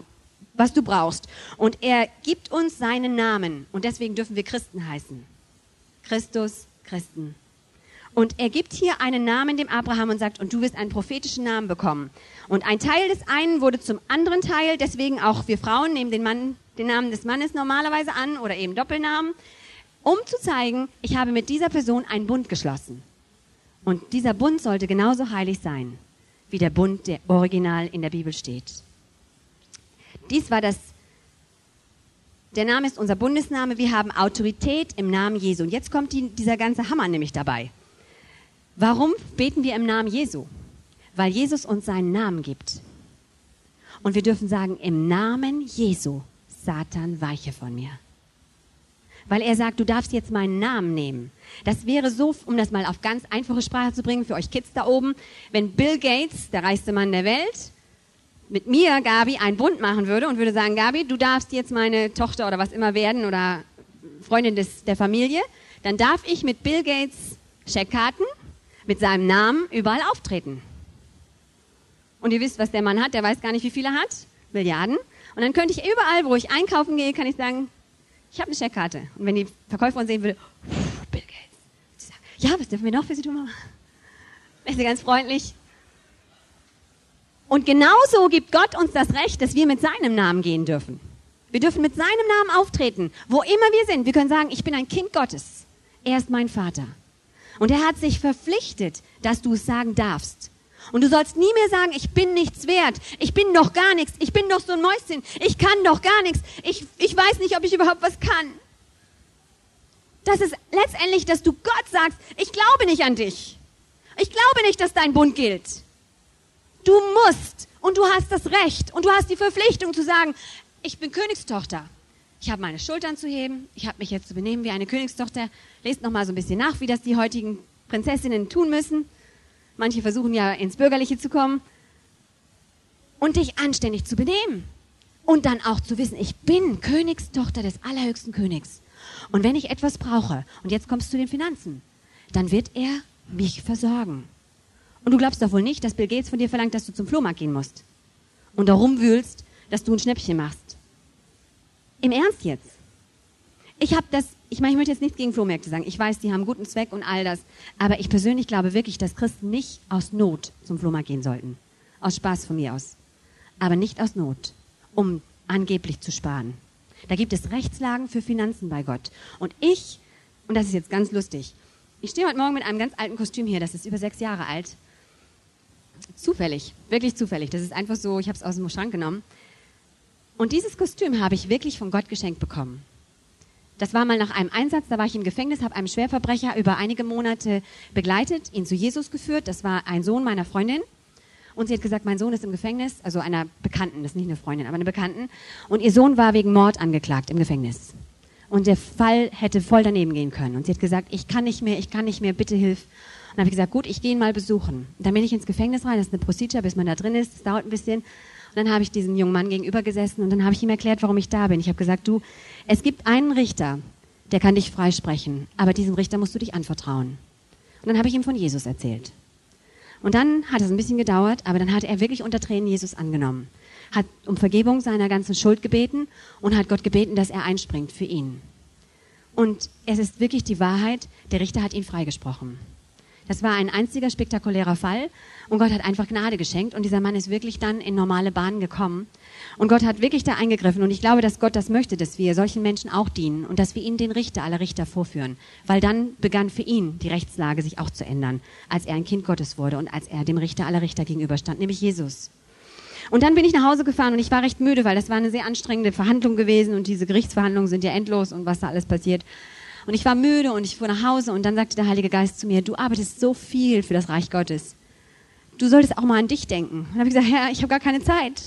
du brauchst. Und er gibt uns seinen Namen. Und deswegen dürfen wir Christen heißen. Christus, Christen. Und er gibt hier einen Namen dem Abraham und sagt, und du wirst einen prophetischen Namen bekommen. Und ein Teil des einen wurde zum anderen Teil, deswegen auch wir Frauen nehmen den Namen des Mannes normalerweise an oder eben Doppelnamen, um zu zeigen, ich habe mit dieser Person einen Bund geschlossen. Und dieser Bund sollte genauso heilig sein, wie der Bund, der original in der Bibel steht. Der Name ist unser Bundesname. Wir haben Autorität im Namen Jesu. Und jetzt kommt dieser ganze Hammer nämlich dabei. Warum beten wir im Namen Jesu? Weil Jesus uns seinen Namen gibt. Und wir dürfen sagen, im Namen Jesu, Satan, weiche von mir. Weil er sagt, du darfst jetzt meinen Namen nehmen. Das wäre so, um das mal auf ganz einfache Sprache zu bringen, für euch Kids da oben, wenn Bill Gates, der reichste Mann der Welt, mit mir, Gabi, einen Bund machen würde und würde sagen, Gabi, du darfst jetzt meine Tochter oder was immer werden oder Freundin der Familie, dann darf ich mit Bill Gates Scheckkarten mit seinem Namen überall auftreten. Und ihr wisst, was der Mann hat, der weiß gar nicht, wie viele er hat, Milliarden. Und dann könnte ich überall, wo ich einkaufen gehe, kann ich sagen, ich habe eine Scheckkarte. Und wenn die Verkäuferin sehen würde, Bill Gates, sie sagen, ja, was dürfen wir noch für Sie tun, Mama? Ist sie ganz freundlich. Und genauso gibt Gott uns das Recht, dass wir mit seinem Namen gehen dürfen. Wir dürfen mit seinem Namen auftreten, wo immer wir sind. Wir können sagen, ich bin ein Kind Gottes. Er ist mein Vater. Und er hat sich verpflichtet, dass du es sagen darfst. Und du sollst nie mehr sagen, ich bin nichts wert, ich bin doch gar nichts, ich bin doch so ein Mäuschen, ich kann doch gar nichts, ich weiß nicht, ob ich überhaupt was kann. Das ist letztendlich, dass du Gott sagst, ich glaube nicht an dich. Ich glaube nicht, dass dein Bund gilt. Du musst und du hast das Recht und du hast die Verpflichtung zu sagen, ich bin Königstochter. Ich habe meine Schultern zu heben, ich habe mich jetzt zu benehmen wie eine Königstochter. Lest noch mal so ein bisschen nach, wie das die heutigen Prinzessinnen tun müssen. Manche versuchen ja ins Bürgerliche zu kommen. Und dich anständig zu benehmen. Und dann auch zu wissen, ich bin Königstochter des allerhöchsten Königs. Und wenn ich etwas brauche, und jetzt kommst du zu den Finanzen, dann wird er mich versorgen. Und du glaubst doch wohl nicht, dass Bill Gates von dir verlangt, dass du zum Flohmarkt gehen musst. Und da rumwühlst, dass du ein Schnäppchen machst. Im Ernst jetzt? Ich möchte jetzt nichts gegen Flohmärkte sagen. Ich weiß, die haben guten Zweck und all das. Aber ich persönlich glaube wirklich, dass Christen nicht aus Not zum Flohmarkt gehen sollten. Aus Spaß von mir aus. Aber nicht aus Not, um angeblich zu sparen. Da gibt es Rechtslagen für Finanzen bei Gott. Und das ist jetzt ganz lustig, ich stehe heute Morgen mit einem ganz alten Kostüm hier, das ist über 6 Jahre alt. Zufällig, wirklich zufällig. Das ist einfach so, ich habe es aus dem Schrank genommen. Und dieses Kostüm habe ich wirklich von Gott geschenkt bekommen. Das war mal nach einem Einsatz, da war ich im Gefängnis, habe einen Schwerverbrecher über einige Monate begleitet, ihn zu Jesus geführt. Das war ein Sohn meiner Freundin. Und sie hat gesagt, mein Sohn ist im Gefängnis, also einer Bekannten, das ist nicht eine Freundin, aber eine Bekannten. Und ihr Sohn war wegen Mord angeklagt im Gefängnis. Und der Fall hätte voll daneben gehen können. Und sie hat gesagt, ich kann nicht mehr, bitte hilf. Und dann habe ich gesagt, gut, ich gehe ihn mal besuchen. Und dann bin ich ins Gefängnis rein, das ist eine Procedure, bis man da drin ist, das dauert ein bisschen. Und dann habe ich diesem jungen Mann gegenüber gesessen und dann habe ich ihm erklärt, warum ich da bin. Ich habe gesagt, du, es gibt einen Richter, der kann dich freisprechen, aber diesem Richter musst du dich anvertrauen. Und dann habe ich ihm von Jesus erzählt. Und dann hat es ein bisschen gedauert, aber dann hat er wirklich unter Tränen Jesus angenommen, hat um Vergebung seiner ganzen Schuld gebeten und hat Gott gebeten, dass er einspringt für ihn. Und es ist wirklich die Wahrheit, der Richter hat ihn freigesprochen. Das war ein einziger spektakulärer Fall und Gott hat einfach Gnade geschenkt und dieser Mann ist wirklich dann in normale Bahnen gekommen und Gott hat wirklich da eingegriffen und ich glaube, dass Gott das möchte, dass wir solchen Menschen auch dienen und dass wir ihnen den Richter aller Richter vorführen, weil dann begann für ihn die Rechtslage sich auch zu ändern, als er ein Kind Gottes wurde und als er dem Richter aller Richter gegenüberstand, nämlich Jesus. Und dann bin ich nach Hause gefahren und ich war recht müde, weil das war eine sehr anstrengende Verhandlung gewesen und diese Gerichtsverhandlungen sind ja endlos und was da alles passiert. Und ich war müde und ich fuhr nach Hause und dann sagte der Heilige Geist zu mir, du arbeitest so viel für das Reich Gottes. Du solltest auch mal an dich denken. Und dann habe ich gesagt, Herr, ich habe gar keine Zeit,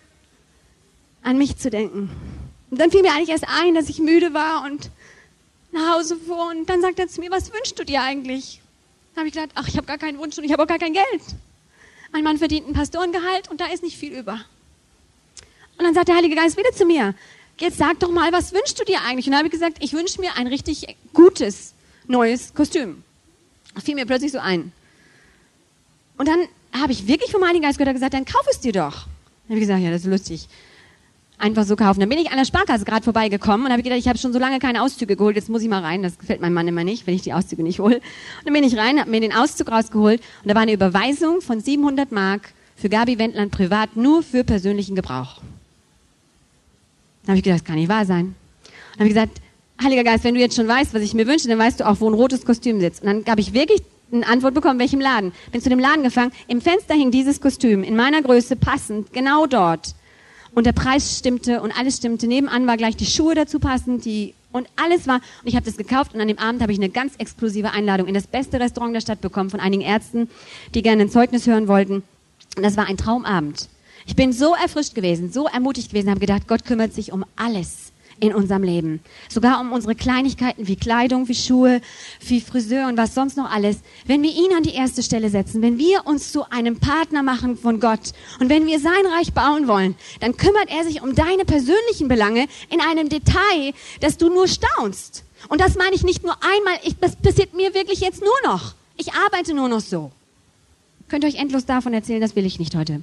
an mich zu denken. Und dann fiel mir eigentlich erst ein, dass ich müde war und nach Hause fuhr und dann sagte er zu mir, was wünschst du dir eigentlich? Dann habe ich gesagt, ach, ich habe gar keinen Wunsch und ich habe auch gar kein Geld. Mein Mann verdient ein Pastorengehalt und da ist nicht viel über. Und dann sagt der Heilige Geist wieder zu mir, jetzt sag doch mal, was wünschst du dir eigentlich? Und dann habe ich gesagt, ich wünsche mir ein richtig gutes, neues Kostüm. Das fiel mir plötzlich so ein. Und dann habe ich wirklich vom Heiligen Geist gehört, gesagt, dann kauf es dir doch. Dann habe ich gesagt, ja, das ist lustig. Einfach so kaufen. Dann bin ich an der Sparkasse gerade vorbeigekommen und habe gedacht, ich habe schon so lange keine Auszüge geholt, jetzt muss ich mal rein. Das gefällt meinem Mann immer nicht, wenn ich die Auszüge nicht hole. Und dann bin ich rein, habe mir den Auszug rausgeholt und da war eine Überweisung von 700 Mark für Gabi Wendland privat, nur für persönlichen Gebrauch. Dann habe ich gedacht, das kann nicht wahr sein. Dann habe ich gesagt, Heiliger Geist, wenn du jetzt schon weißt, was ich mir wünsche, dann weißt du auch, wo ein rotes Kostüm sitzt. Und dann habe ich wirklich eine Antwort bekommen, welchem Laden. Bin zu dem Laden gefahren, im Fenster hing dieses Kostüm, in meiner Größe passend, genau dort. Und der Preis stimmte und alles stimmte. Nebenan war gleich die Schuhe dazu passend, und alles war. Und ich habe das gekauft und an dem Abend habe ich eine ganz exklusive Einladung in das beste Restaurant der Stadt bekommen von einigen Ärzten, die gerne ein Zeugnis hören wollten. Und das war ein Traumabend. Ich bin so erfrischt gewesen, so ermutigt gewesen, habe gedacht, Gott kümmert sich um alles in unserem Leben. Sogar um unsere Kleinigkeiten wie Kleidung, wie Schuhe, wie Friseur und was sonst noch alles. Wenn wir ihn an die erste Stelle setzen, wenn wir uns zu einem Partner machen von Gott und wenn wir sein Reich bauen wollen, dann kümmert er sich um deine persönlichen Belange in einem Detail, dass du nur staunst. Und das meine ich nicht nur einmal, das passiert mir wirklich jetzt nur noch. Ich arbeite nur noch so. Könnt ihr euch endlos davon erzählen, das will ich nicht heute.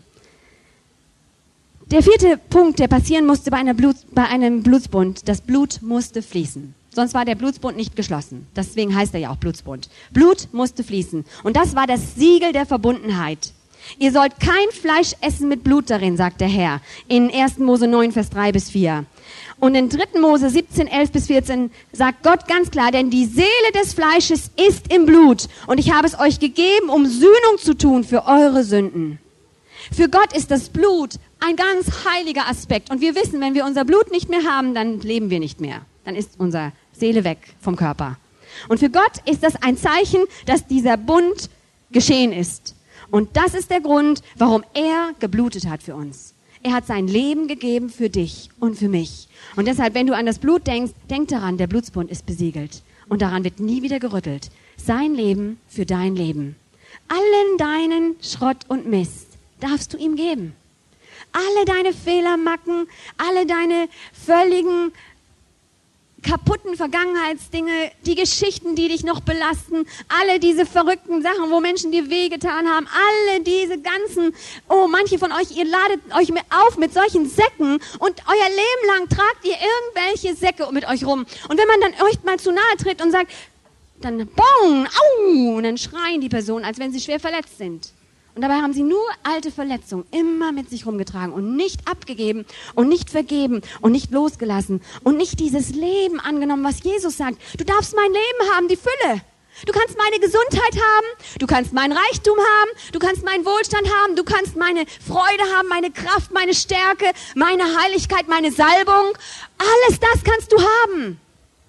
Der vierte Punkt, der passieren musste bei einem Blutsbund, das Blut musste fließen. Sonst war der Blutsbund nicht geschlossen. Deswegen heißt er ja auch Blutsbund. Blut musste fließen. Und das war das Siegel der Verbundenheit. Ihr sollt kein Fleisch essen mit Blut darin, sagt der Herr. In 1. Mose 9, Vers 3 bis 4. Und in 3. Mose 17, 11 bis 14 sagt Gott ganz klar, denn die Seele des Fleisches ist im Blut. Und ich habe es euch gegeben, um Sühnung zu tun für eure Sünden. Für Gott ist das Blut ein ganz heiliger Aspekt. Und wir wissen, wenn wir unser Blut nicht mehr haben, dann leben wir nicht mehr. Dann ist unsere Seele weg vom Körper. Und für Gott ist das ein Zeichen, dass dieser Bund geschehen ist. Und das ist der Grund, warum er geblutet hat für uns. Er hat sein Leben gegeben für dich und für mich. Und deshalb, wenn du an das Blut denkst, denk daran, der Blutsbund ist besiegelt. Und daran wird nie wieder gerüttelt. Sein Leben für dein Leben. Allen deinen Schrott und Mist darfst du ihm geben. Alle deine Fehler, Macken, alle deine völligen kaputten Vergangenheitsdinge, die Geschichten, die dich noch belasten, alle diese verrückten Sachen, wo Menschen dir wehgetan haben, alle diese ganzen, manche von euch, ihr ladet euch auf mit solchen Säcken und euer Leben lang tragt ihr irgendwelche Säcke mit euch rum. Und wenn man dann euch mal zu nahe tritt und sagt, dann bong, au, und dann schreien die Personen, als wenn sie schwer verletzt sind. Und dabei haben sie nur alte Verletzungen immer mit sich rumgetragen und nicht abgegeben und nicht vergeben und nicht losgelassen und nicht dieses Leben angenommen, was Jesus sagt. Du darfst mein Leben haben, die Fülle. Du kannst meine Gesundheit haben, du kannst meinen Reichtum haben, du kannst meinen Wohlstand haben, du kannst meine Freude haben, meine Kraft, meine Stärke, meine Heiligkeit, meine Salbung. Alles das kannst du haben.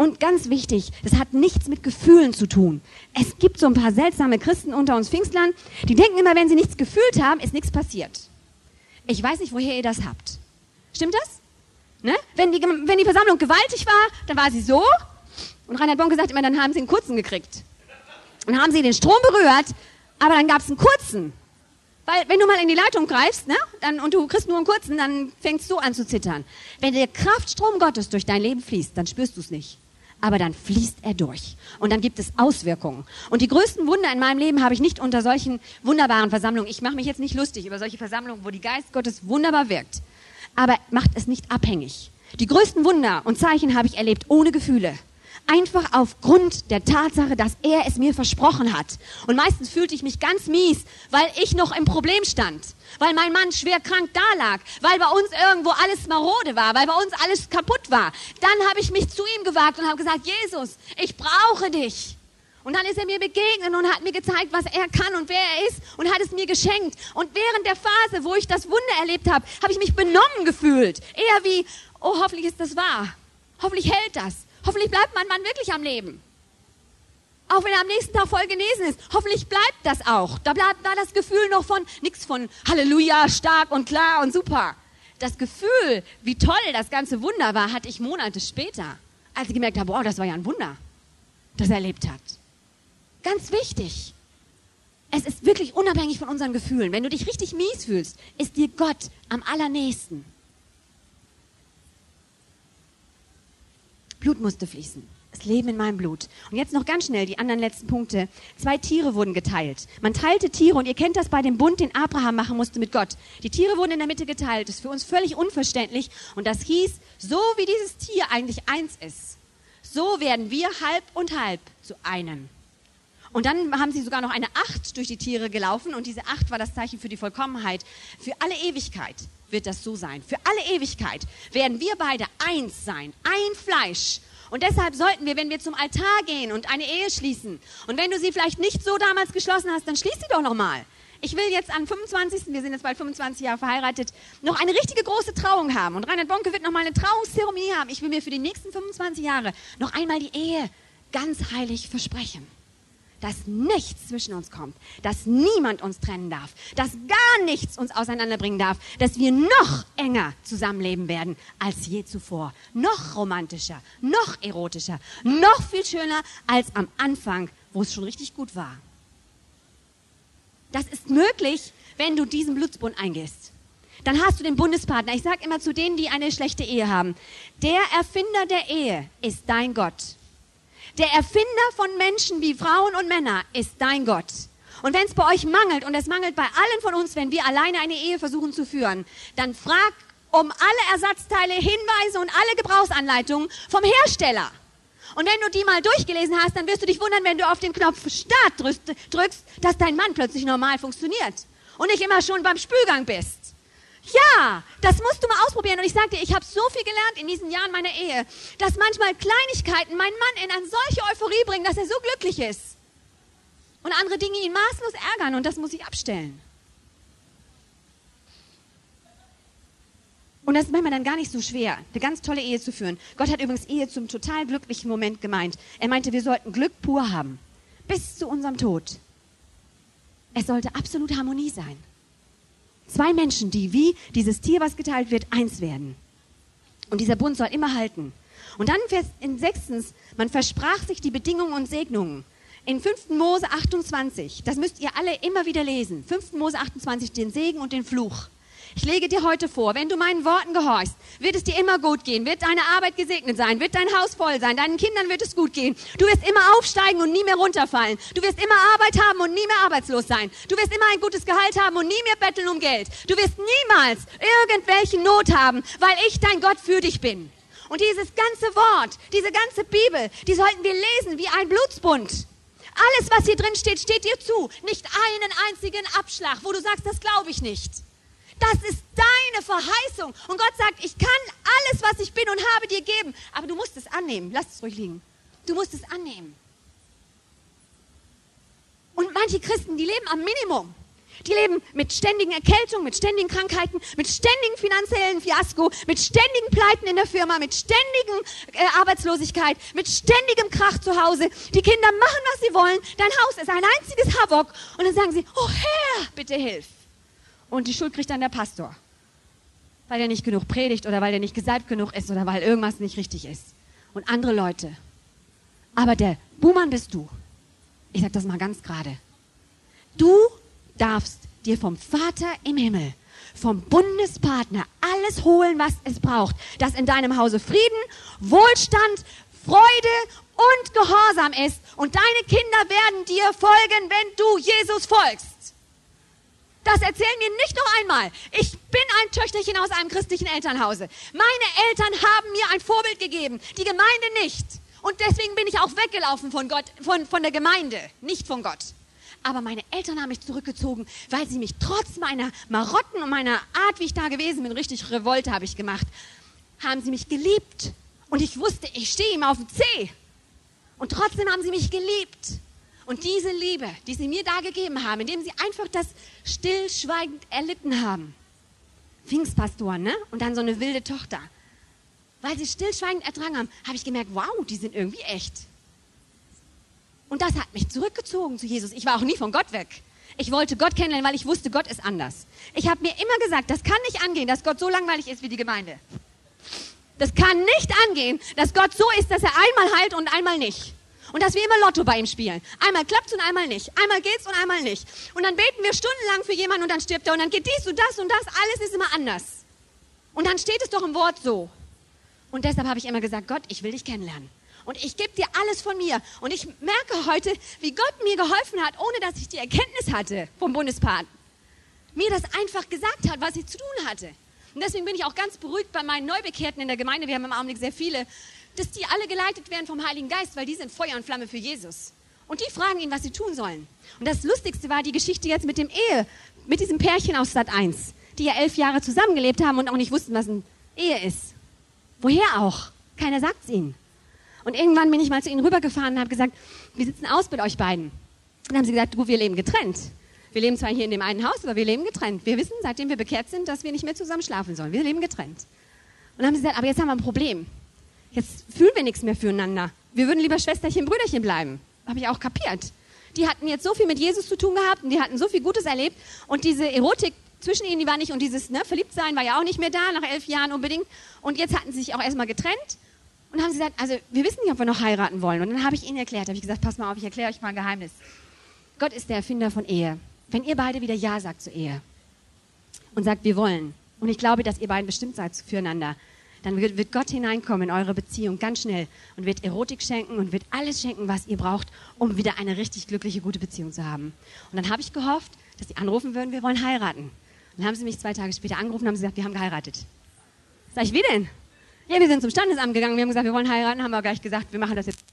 Und ganz wichtig, das hat nichts mit Gefühlen zu tun. Es gibt so ein paar seltsame Christen unter uns Pfingstlern, die denken immer, wenn sie nichts gefühlt haben, ist nichts passiert. Ich weiß nicht, woher ihr das habt. Stimmt das? Ne? Wenn die Versammlung gewaltig war, dann war sie so. Und Reinhard Bonke sagt immer, dann haben sie einen kurzen gekriegt. Dann haben sie den Strom berührt, aber dann gab es einen kurzen. Weil wenn du mal in die Leitung greifst, ne, und du kriegst nur einen kurzen, dann fängst du an zu zittern. Wenn der Kraftstrom Gottes durch dein Leben fließt, dann spürst du es nicht. Aber dann fließt er durch. Und dann gibt es Auswirkungen. Und die größten Wunder in meinem Leben habe ich nicht unter solchen wunderbaren Versammlungen. Ich mache mich jetzt nicht lustig über solche Versammlungen, wo die Geist Gottes wunderbar wirkt. Aber macht es nicht abhängig. Die größten Wunder und Zeichen habe ich erlebt ohne Gefühle. Einfach aufgrund der Tatsache, dass er es mir versprochen hat. Und meistens fühlte ich mich ganz mies, weil ich noch im Problem stand. Weil mein Mann schwer krank da lag. Weil bei uns irgendwo alles marode war. Weil bei uns alles kaputt war. Dann habe ich mich zu ihm gewagt und habe gesagt, Jesus, ich brauche dich. Und dann ist er mir begegnet und hat mir gezeigt, was er kann und wer er ist und hat es mir geschenkt. Und während der Phase, wo ich das Wunder erlebt habe, habe ich mich benommen gefühlt. Eher wie, oh, hoffentlich ist das wahr. Hoffentlich hält das. Hoffentlich bleibt mein Mann wirklich am Leben. Auch wenn er am nächsten Tag voll genesen ist. Hoffentlich bleibt das auch. Da bleibt da das Gefühl noch von, nichts von Halleluja, stark und klar und super. Das Gefühl, wie toll das ganze Wunder war, hatte ich Monate später. Als ich gemerkt habe, wow, das war ja ein Wunder, das er erlebt hat. Ganz wichtig. Es ist wirklich unabhängig von unseren Gefühlen. Wenn du dich richtig mies fühlst, ist dir Gott am allernächsten. Blut musste fließen. Das Leben in meinem Blut. Und jetzt noch ganz schnell die anderen letzten Punkte. 2 Tiere wurden geteilt. Man teilte Tiere und ihr kennt das bei dem Bund, den Abraham machen musste mit Gott. Die Tiere wurden in der Mitte geteilt. Das ist für uns völlig unverständlich. Und das hieß, so wie dieses Tier eigentlich eins ist, so werden wir halb und halb zu einem. Und dann haben sie sogar noch eine 8 durch die Tiere gelaufen und diese 8 war das Zeichen für die Vollkommenheit. Für alle Ewigkeit wird das so sein. Für alle Ewigkeit werden wir beide eins sein, ein Fleisch. Und deshalb sollten wir, wenn wir zum Altar gehen und eine Ehe schließen, und wenn du sie vielleicht nicht so damals geschlossen hast, dann schließ sie doch nochmal. Ich will jetzt am 25., wir sind jetzt bald 25 Jahre verheiratet, noch eine richtige große Trauung haben. Und Reinhard Bonke wird nochmal eine Trauungszeremonie haben. Ich will mir für die nächsten 25 Jahre noch einmal die Ehe ganz heilig versprechen. Dass nichts zwischen uns kommt, dass niemand uns trennen darf, dass gar nichts uns auseinanderbringen darf, dass wir noch enger zusammenleben werden als je zuvor. Noch romantischer, noch erotischer, noch viel schöner als am Anfang, wo es schon richtig gut war. Das ist möglich, wenn du diesen Blutsbund eingehst. Dann hast du den Bundespartner. Ich sage immer zu denen, die eine schlechte Ehe haben, der Erfinder der Ehe ist dein Gott. Der Erfinder von Menschen wie Frauen und Männer ist dein Gott. Und wenn es bei euch mangelt, und es mangelt bei allen von uns, wenn wir alleine eine Ehe versuchen zu führen, dann frag um alle Ersatzteile, Hinweise und alle Gebrauchsanleitungen vom Hersteller. Und wenn du die mal durchgelesen hast, dann wirst du dich wundern, wenn du auf den Knopf Start drückst, dass dein Mann plötzlich normal funktioniert und nicht immer schon beim Spülgang bist. Ja, das musst du mal ausprobieren. Und ich sag dir, ich habe so viel gelernt in diesen Jahren meiner Ehe, dass manchmal Kleinigkeiten meinen Mann in eine solche Euphorie bringen, dass er so glücklich ist. Und andere Dinge ihn maßlos ärgern und das muss ich abstellen. Und das ist manchmal dann gar nicht so schwer, eine ganz tolle Ehe zu führen. Gott hat übrigens Ehe zum total glücklichen Moment gemeint. Er meinte, wir sollten Glück pur haben. Bis zu unserem Tod. Es sollte absolute Harmonie sein. 2 Menschen, die wie dieses Tier, was geteilt wird, eins werden. Und dieser Bund soll immer halten. Und dann in 6. Man versprach sich die Bedingungen und Segnungen. In 5. Mose 28, das müsst ihr alle immer wieder lesen. 5. Mose 28, den Segen und den Fluch. Ich lege dir heute vor, wenn du meinen Worten gehorchst, wird es dir immer gut gehen, wird deine Arbeit gesegnet sein, wird dein Haus voll sein, deinen Kindern wird es gut gehen. Du wirst immer aufsteigen und nie mehr runterfallen. Du wirst immer Arbeit haben und nie mehr arbeitslos sein. Du wirst immer ein gutes Gehalt haben und nie mehr betteln um Geld. Du wirst niemals irgendwelche Not haben, weil ich dein Gott für dich bin. Und dieses ganze Wort, diese ganze Bibel, die sollten wir lesen wie ein Blutsbund. Alles, was hier drin steht, steht dir zu. Nicht einen einzigen Abschlag, wo du sagst, das glaube ich nicht. Das ist deine Verheißung. Und Gott sagt, ich kann alles, was ich bin und habe, dir geben. Aber du musst es annehmen. Lass es ruhig liegen. Du musst es annehmen. Und manche Christen, die leben am Minimum. Die leben mit ständigen Erkältungen, mit ständigen Krankheiten, mit ständigen finanziellen Fiasko, mit ständigen Pleiten in der Firma, mit ständigen Arbeitslosigkeit, mit ständigem Krach zu Hause. Die Kinder machen, was sie wollen. Dein Haus ist ein einziges Havok. Und dann sagen sie, oh Herr, bitte hilf. Und die Schuld kriegt dann der Pastor. Weil er nicht genug predigt oder weil er nicht gesalbt genug ist oder weil irgendwas nicht richtig ist. Und andere Leute. Aber der Buhmann bist du. Ich sage das mal ganz gerade. Du darfst dir vom Vater im Himmel, vom Bundespartner alles holen, was es braucht, dass in deinem Hause Frieden, Wohlstand, Freude und Gehorsam ist. Und deine Kinder werden dir folgen, wenn du Jesus folgst. Das erzählen mir nicht noch einmal. Ich bin ein Töchterchen aus einem christlichen Elternhause. Meine Eltern haben mir ein Vorbild gegeben, die Gemeinde nicht. Und deswegen bin ich auch weggelaufen von Gott, von der Gemeinde, nicht von Gott. Aber meine Eltern haben mich zurückgezogen, weil sie mich trotz meiner Marotten und meiner Art, wie ich da gewesen bin, richtig Revolte habe ich gemacht, haben sie mich geliebt. Und ich wusste, ich stehe ihm auf dem Zeh. Und trotzdem haben sie mich geliebt. Und diese Liebe, die sie mir da gegeben haben, indem sie einfach das stillschweigend erlitten haben. Pfingstpastoren, ne? Und dann so eine wilde Tochter. Weil sie stillschweigend ertragen haben, habe ich gemerkt, wow, die sind irgendwie echt. Und das hat mich zurückgezogen zu Jesus. Ich war auch nie von Gott weg. Ich wollte Gott kennenlernen, weil ich wusste, Gott ist anders. Ich habe mir immer gesagt, das kann nicht angehen, dass Gott so langweilig ist wie die Gemeinde. Das kann nicht angehen, dass Gott so ist, dass er einmal heilt und einmal nicht. Und dass wir immer Lotto bei ihm spielen. Einmal klappt's und einmal nicht. Einmal geht's und einmal nicht. Und dann beten wir stundenlang für jemanden und dann stirbt er. Und dann geht dies und das und das. Alles ist immer anders. Und dann steht es doch im Wort so. Und deshalb habe ich immer gesagt, Gott, ich will dich kennenlernen. Und ich gebe dir alles von mir. Und ich merke heute, wie Gott mir geholfen hat, ohne dass ich die Erkenntnis hatte vom Bundespaten. Mir das einfach gesagt hat, was ich zu tun hatte. Und deswegen bin ich auch ganz beruhigt bei meinen Neubekehrten in der Gemeinde. Wir haben im Augenblick sehr viele, dass die alle geleitet werden vom Heiligen Geist, weil die sind Feuer und Flamme für Jesus. Und die fragen ihn, was sie tun sollen. Und das Lustigste war die Geschichte jetzt mit diesem Pärchen aus Sat 1, die ja 11 Jahre zusammengelebt haben und auch nicht wussten, was eine Ehe ist. Woher auch? Keiner sagt es ihnen. Und irgendwann bin ich mal zu ihnen rübergefahren und habe gesagt, wie sieht's denn aus mit euch beiden? Und dann haben sie gesagt, du, wir leben getrennt. Wir leben zwar hier in dem einen Haus, aber wir leben getrennt. Wir wissen, seitdem wir bekehrt sind, dass wir nicht mehr zusammen schlafen sollen. Wir leben getrennt. Und dann haben sie gesagt, aber jetzt haben wir ein Problem. Jetzt fühlen wir nichts mehr füreinander. Wir würden lieber Schwesterchen, Brüderchen bleiben. Habe ich auch kapiert. Die hatten jetzt so viel mit Jesus zu tun gehabt und die hatten so viel Gutes erlebt. Und diese Erotik zwischen ihnen, die war nicht, und dieses Verliebtsein war ja auch nicht mehr da, nach 11 Jahren unbedingt. Und jetzt hatten sie sich auch erstmal getrennt. Und haben sie gesagt, also wir wissen nicht, ob wir noch heiraten wollen. Und dann habe ich ihnen erklärt, habe ich gesagt, pass mal auf, ich erkläre euch mal ein Geheimnis. Gott ist der Erfinder von Ehe. Wenn ihr beide wieder Ja sagt zur Ehe und sagt, wir wollen, und ich glaube, dass ihr beiden bestimmt seid füreinander, dann wird Gott hineinkommen in eure Beziehung ganz schnell und wird Erotik schenken und wird alles schenken, was ihr braucht, um wieder eine richtig glückliche, gute Beziehung zu haben. Und dann habe ich gehofft, dass die anrufen würden, wir wollen heiraten. Und dann haben sie mich 2 Tage später angerufen und haben gesagt, wir haben geheiratet. Sag ich, wie denn? Ja, wir sind zum Standesamt gegangen, wir haben gesagt, wir wollen heiraten, haben wir gleich gesagt, wir machen das jetzt.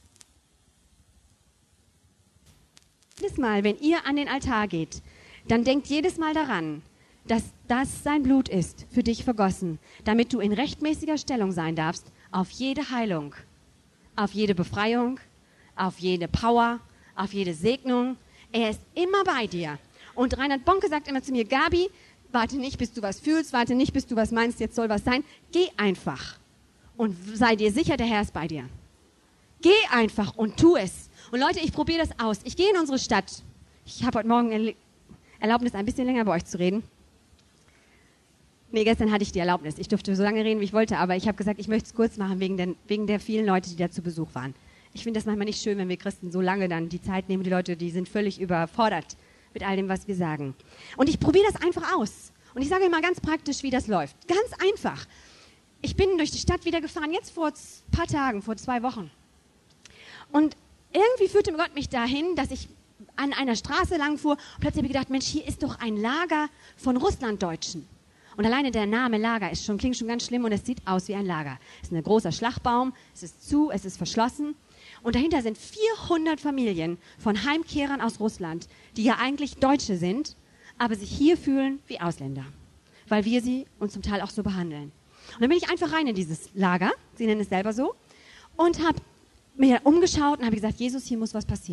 Jedes Mal, wenn ihr an den Altar geht, dann denkt jedes Mal daran, dass das sein Blut ist, für dich vergossen, damit du in rechtmäßiger Stellung sein darfst auf jede Heilung, auf jede Befreiung, auf jede Power, auf jede Segnung. Er ist immer bei dir. Und Reinhard Bonke sagt immer zu mir, Gabi, warte nicht, bis du was fühlst, warte nicht, bis du was meinst, jetzt soll was sein. Geh einfach und sei dir sicher, der Herr ist bei dir. Geh einfach und tu es. Und Leute, ich probiere das aus. Ich gehe in unsere Stadt. Ich habe heute Morgen Erlaubnis, ein bisschen länger bei euch zu reden. Nee, gestern hatte ich die Erlaubnis. Ich durfte so lange reden, wie ich wollte, aber ich habe gesagt, ich möchte es kurz machen, wegen der vielen Leute, die da zu Besuch waren. Ich finde das manchmal nicht schön, wenn wir Christen so lange dann die Zeit nehmen. Die Leute, die sind völlig überfordert mit all dem, was wir sagen. Und ich probiere das einfach aus. Und ich sage immer ganz praktisch, wie das läuft. Ganz einfach. Ich bin durch die Stadt wieder gefahren, jetzt vor ein paar Tagen, vor 2 Wochen. Und irgendwie führte Gott mich dahin, dass ich an einer Straße lang fuhr. Und plötzlich habe ich gedacht, Mensch, hier ist doch ein Lager von Russlanddeutschen. Und alleine der Name Lager klingt schon ganz schlimm und es sieht aus wie ein Lager. Es ist ein großer Schlagbaum, es ist zu, es ist verschlossen. Und dahinter sind 400 Familien von Heimkehrern aus Russland, die ja eigentlich Deutsche sind, aber sich hier fühlen wie Ausländer, weil wir sie uns zum Teil auch so behandeln. Und dann bin ich einfach rein in dieses Lager, sie nennen es selber so, und habe mir umgeschaut und habe gesagt, Jesus, hier muss was passieren.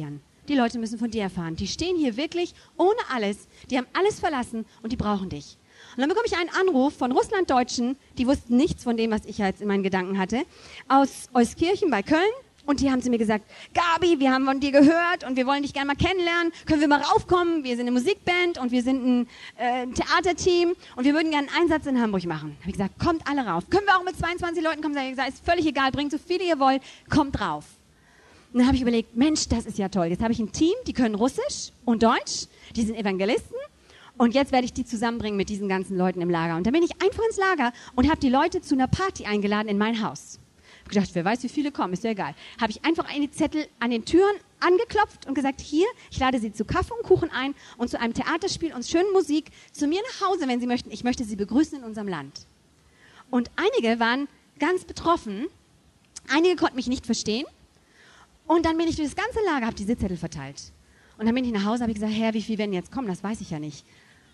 Die Leute müssen von dir erfahren. Die stehen hier wirklich ohne alles. Die haben alles verlassen und die brauchen dich. Und dann bekomme ich einen Anruf von Russlanddeutschen, die wussten nichts von dem, was ich jetzt in meinen Gedanken hatte, aus Euskirchen bei Köln. Und die haben zu mir gesagt, Gabi, wir haben von dir gehört und wir wollen dich gerne mal kennenlernen. Können wir mal raufkommen? Wir sind eine Musikband und wir sind ein Theaterteam und wir würden gerne einen Einsatz in Hamburg machen. Habe ich gesagt, kommt alle rauf. Können wir auch mit 22 Leuten kommen? Habe ich gesagt, ist völlig egal, bringt so viele ihr wollt, kommt rauf. Und dann habe ich überlegt, Mensch, das ist ja toll. Jetzt habe ich ein Team, die können Russisch und Deutsch, die sind Evangelisten. Und jetzt werde ich die zusammenbringen mit diesen ganzen Leuten im Lager. Und dann bin ich einfach ins Lager und habe die Leute zu einer Party eingeladen in mein Haus. Ich habe gedacht, wer weiß, wie viele kommen, ist ja egal. Habe ich einfach eine Zettel an den Türen angeklopft und gesagt, hier, ich lade Sie zu Kaffee und Kuchen ein und zu einem Theaterspiel und schönen Musik zu mir nach Hause, wenn Sie möchten. Ich möchte Sie begrüßen in unserem Land. Und einige waren ganz betroffen, einige konnten mich nicht verstehen. Und dann bin ich durch das ganze Lager, habe diese Zettel verteilt. Und dann bin ich nach Hause, habe ich gesagt, Herr, wie viel werden jetzt kommen? Das weiß ich ja nicht.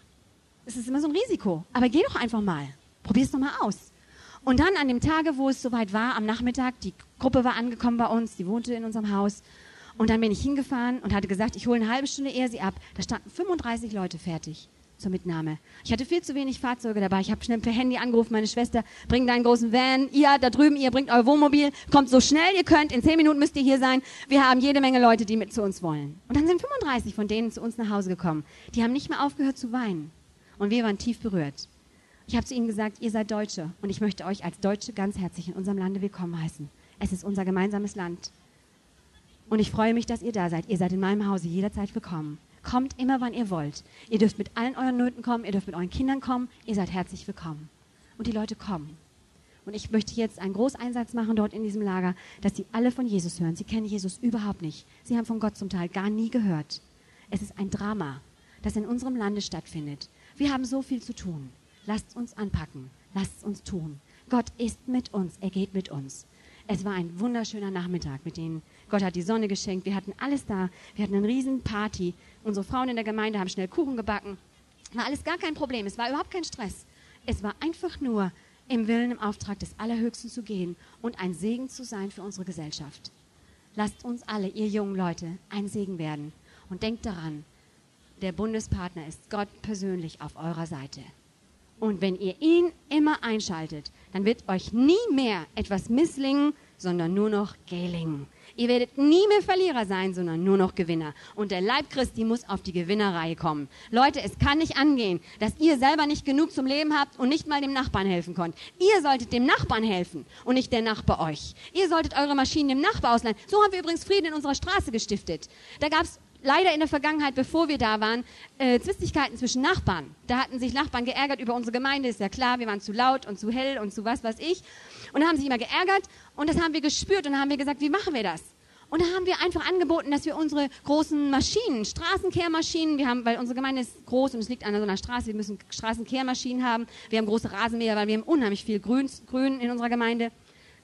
Es ist immer so ein Risiko. Aber geh doch einfach mal. Probier es doch mal aus. Und dann an dem Tage, wo es soweit war, am Nachmittag, die Gruppe war angekommen bei uns, die wohnte in unserem Haus. Und dann bin ich hingefahren und hatte gesagt, ich hole eine halbe Stunde eher sie ab. Da standen 35 Leute fertig zur Mitnahme. Ich hatte viel zu wenig Fahrzeuge dabei. Ich habe schnell per Handy angerufen, meine Schwester, bring deinen großen Van. Ihr da drüben, ihr bringt euer Wohnmobil. Kommt so schnell ihr könnt. In 10 Minuten müsst ihr hier sein. Wir haben jede Menge Leute, die mit zu uns wollen. Und dann sind 35 von denen zu uns nach Hause gekommen. Die haben nicht mehr aufgehört zu weinen. Und wir waren tief berührt. Ich habe zu ihnen gesagt, ihr seid Deutsche und ich möchte euch als Deutsche ganz herzlich in unserem Lande willkommen heißen. Es ist unser gemeinsames Land. Und ich freue mich, dass ihr da seid. Ihr seid in meinem Hause jederzeit willkommen. Kommt immer, wann ihr wollt. Ihr dürft mit allen euren Nöten kommen, ihr dürft mit euren Kindern kommen. Ihr seid herzlich willkommen. Und die Leute kommen. Und ich möchte jetzt einen Großeinsatz machen dort in diesem Lager, dass sie alle von Jesus hören. Sie kennen Jesus überhaupt nicht. Sie haben von Gott zum Teil gar nie gehört. Es ist ein Drama, das in unserem Lande stattfindet. Wir haben so viel zu tun. Lasst uns anpacken, lasst uns tun. Gott ist mit uns, er geht mit uns. Es war ein wunderschöner Nachmittag mit denen. Gott hat die Sonne geschenkt, wir hatten alles da. Wir hatten eine riesen Party. Unsere Frauen in der Gemeinde haben schnell Kuchen gebacken. War alles gar kein Problem, es war überhaupt kein Stress. Es war einfach nur im Willen, im Auftrag des Allerhöchsten zu gehen und ein Segen zu sein für unsere Gesellschaft. Lasst uns alle, ihr jungen Leute, ein Segen werden. Und denkt daran, der Bundespartner ist Gott persönlich auf eurer Seite. Und wenn ihr ihn immer einschaltet, dann wird euch nie mehr etwas misslingen, sondern nur noch gelingen. Ihr werdet nie mehr Verlierer sein, sondern nur noch Gewinner. Und der Leib Christi muss auf die Gewinnerreihe kommen. Leute, es kann nicht angehen, dass ihr selber nicht genug zum Leben habt und nicht mal dem Nachbarn helfen könnt. Ihr solltet dem Nachbarn helfen und nicht der Nachbar euch. Ihr solltet eure Maschinen dem Nachbar ausleihen. So haben wir übrigens Frieden in unserer Straße gestiftet. Da gab es leider in der Vergangenheit, bevor wir da waren, Zwistigkeiten zwischen Nachbarn. Da hatten sich Nachbarn geärgert über unsere Gemeinde, ist ja klar, wir waren zu laut und zu hell und zu was weiß ich. Und da haben sie immer geärgert und das haben wir gespürt und dann haben wir gesagt, wie machen wir das? Und da haben wir einfach angeboten, dass wir unsere großen Maschinen, Straßenkehrmaschinen, wir haben, weil unsere Gemeinde ist groß und es liegt an so einer Straße, wir müssen Straßenkehrmaschinen haben. Wir haben große Rasenmäher, weil wir haben unheimlich viel Grün in unserer Gemeinde.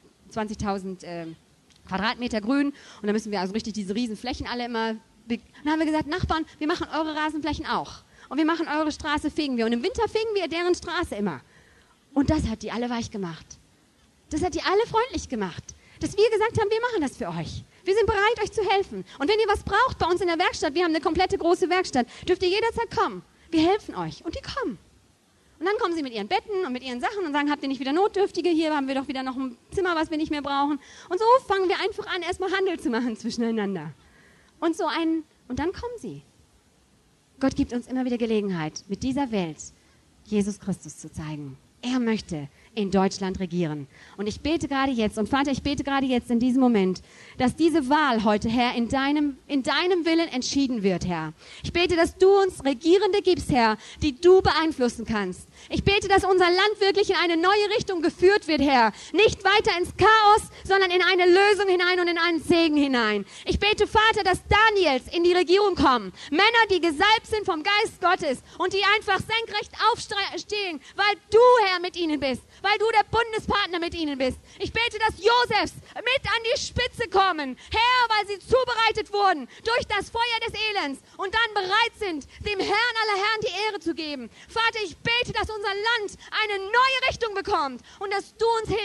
20.000 Quadratmeter Grün und da müssen wir also richtig diese riesen Flächen alle immer. Und dann haben wir gesagt, Nachbarn, wir machen eure Rasenflächen auch. Und wir machen eure Straße, fegen wir. Und im Winter fegen wir deren Straße immer. Und das hat die alle weich gemacht. Das hat die alle freundlich gemacht. Dass wir gesagt haben, wir machen das für euch. Wir sind bereit, euch zu helfen. Und wenn ihr was braucht bei uns in der Werkstatt, wir haben eine komplette große Werkstatt, dürft ihr jederzeit kommen. Wir helfen euch. Und die kommen. Und dann kommen sie mit ihren Betten und mit ihren Sachen und sagen, habt ihr nicht wieder Notdürftige hier? Haben wir doch wieder noch ein Zimmer, was wir nicht mehr brauchen. Und so fangen wir einfach an, erstmal Handel zu machen zwischeneinander. Und dann kommen sie. Gott gibt uns immer wieder Gelegenheit, mit dieser Welt Jesus Christus zu zeigen. Er möchte in Deutschland regieren. Und ich bete gerade jetzt, und Vater, ich bete gerade jetzt in diesem Moment, dass diese Wahl heute, Herr, in deinem Willen entschieden wird, Herr. Ich bete, dass du uns Regierende gibst, Herr, die du beeinflussen kannst. Ich bete, dass unser Land wirklich in eine neue Richtung geführt wird, Herr. Nicht weiter ins Chaos, sondern in eine Lösung hinein und in einen Segen hinein. Ich bete, Vater, dass Daniels in die Regierung kommen. Männer, die gesalbt sind vom Geist Gottes und die einfach senkrecht aufstehen, weil du, Herr, mit ihnen bist, weil du der Bundespartner mit ihnen bist. Ich bete, dass Josefs mit an die Spitze kommen, Herr, weil sie zubereitet wurden durch das Feuer des Elends und dann bereit sind, dem Herrn aller Herren die Ehre zu geben. Vater, ich bete, dass unser Land eine neue Richtung bekommt und dass du uns hilfst,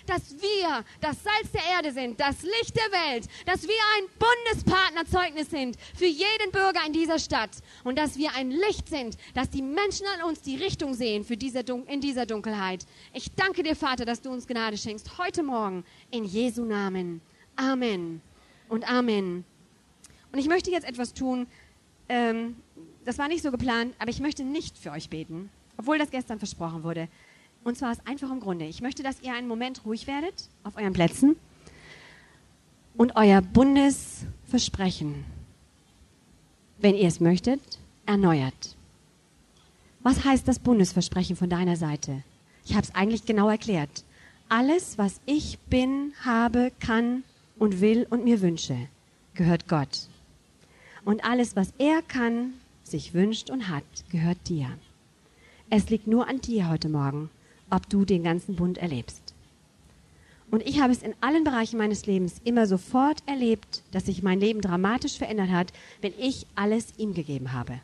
dass wir das Salz der Erde sind, das Licht der Welt, dass wir ein Bundespartnerzeugnis sind für jeden Bürger in dieser Stadt und dass wir ein Licht sind, dass die Menschen an uns die Richtung sehen für in dieser Dunkelheit. Ich danke dir, Vater, dass du uns Gnade schenkst heute Morgen in Jesu Namen. Amen und Amen. Und ich möchte jetzt etwas tun, das war nicht so geplant, aber ich möchte nicht für euch beten, obwohl das gestern versprochen wurde. Und zwar aus einfachem Grunde. Ich möchte, dass ihr einen Moment ruhig werdet auf euren Plätzen und euer Bundesversprechen, wenn ihr es möchtet, erneuert. Was heißt das Bundesversprechen von deiner Seite? Ich habe es eigentlich genau erklärt. Alles, was ich bin, habe, kann und will und mir wünsche, gehört Gott. Und alles, was er kann, sich wünscht und hat, gehört dir. Es liegt nur an dir heute Morgen, ob du den ganzen Bund erlebst. Und ich habe es in allen Bereichen meines Lebens immer sofort erlebt, dass sich mein Leben dramatisch verändert hat, wenn ich alles ihm gegeben habe.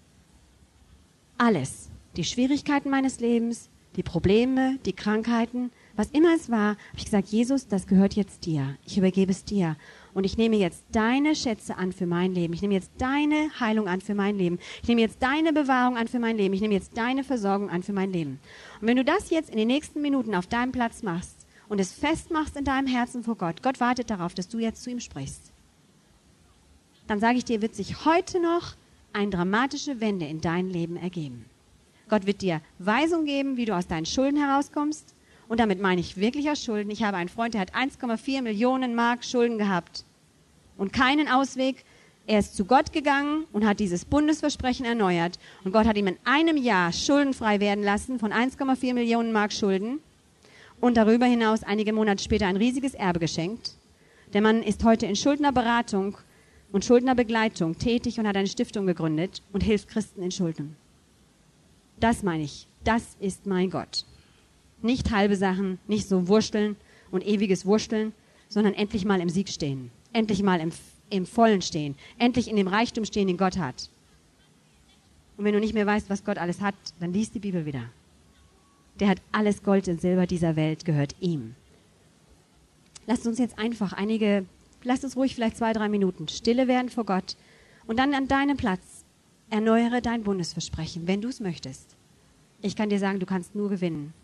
Alles. Die Schwierigkeiten meines Lebens, die Probleme, die Krankheiten, was immer es war, habe ich gesagt, Jesus, das gehört jetzt dir. Ich übergebe es dir. Und ich nehme jetzt deine Schätze an für mein Leben. Ich nehme jetzt deine Heilung an für mein Leben. Ich nehme jetzt deine Bewahrung an für mein Leben. Ich nehme jetzt deine Versorgung an für mein Leben. Und wenn du das jetzt in den nächsten Minuten auf deinem Platz machst und es festmachst in deinem Herzen vor Gott, Gott wartet darauf, dass du jetzt zu ihm sprichst, dann sage ich dir, wird sich heute noch eine dramatische Wende in dein Leben ergeben. Gott wird dir Weisung geben, wie du aus deinen Schulden herauskommst. Und damit meine ich wirklich aus Schulden. Ich habe einen Freund, der hat 1,4 Millionen Mark Schulden gehabt und keinen Ausweg. Er ist zu Gott gegangen und hat dieses Bundesversprechen erneuert. Und Gott hat ihm in einem Jahr schuldenfrei werden lassen von 1,4 Millionen Mark Schulden und darüber hinaus einige Monate später ein riesiges Erbe geschenkt. Der Mann ist heute in Schuldnerberatung und Schuldnerbegleitung tätig und hat eine Stiftung gegründet und hilft Christen in Schulden. Das meine ich. Das ist mein Gott. Nicht halbe Sachen, nicht so wursteln und ewiges Wursteln, sondern endlich mal im Sieg stehen. Endlich mal im Vollen stehen. Endlich in dem Reichtum stehen, den Gott hat. Und wenn du nicht mehr weißt, was Gott alles hat, dann lies die Bibel wieder. Der hat alles Gold und Silber dieser Welt, gehört ihm. Lasst uns jetzt einfach lasst uns ruhig vielleicht 2-3 Minuten stille werden vor Gott und dann an deinem Platz erneuere dein Bundesversprechen, wenn du es möchtest. Ich kann dir sagen, du kannst nur gewinnen.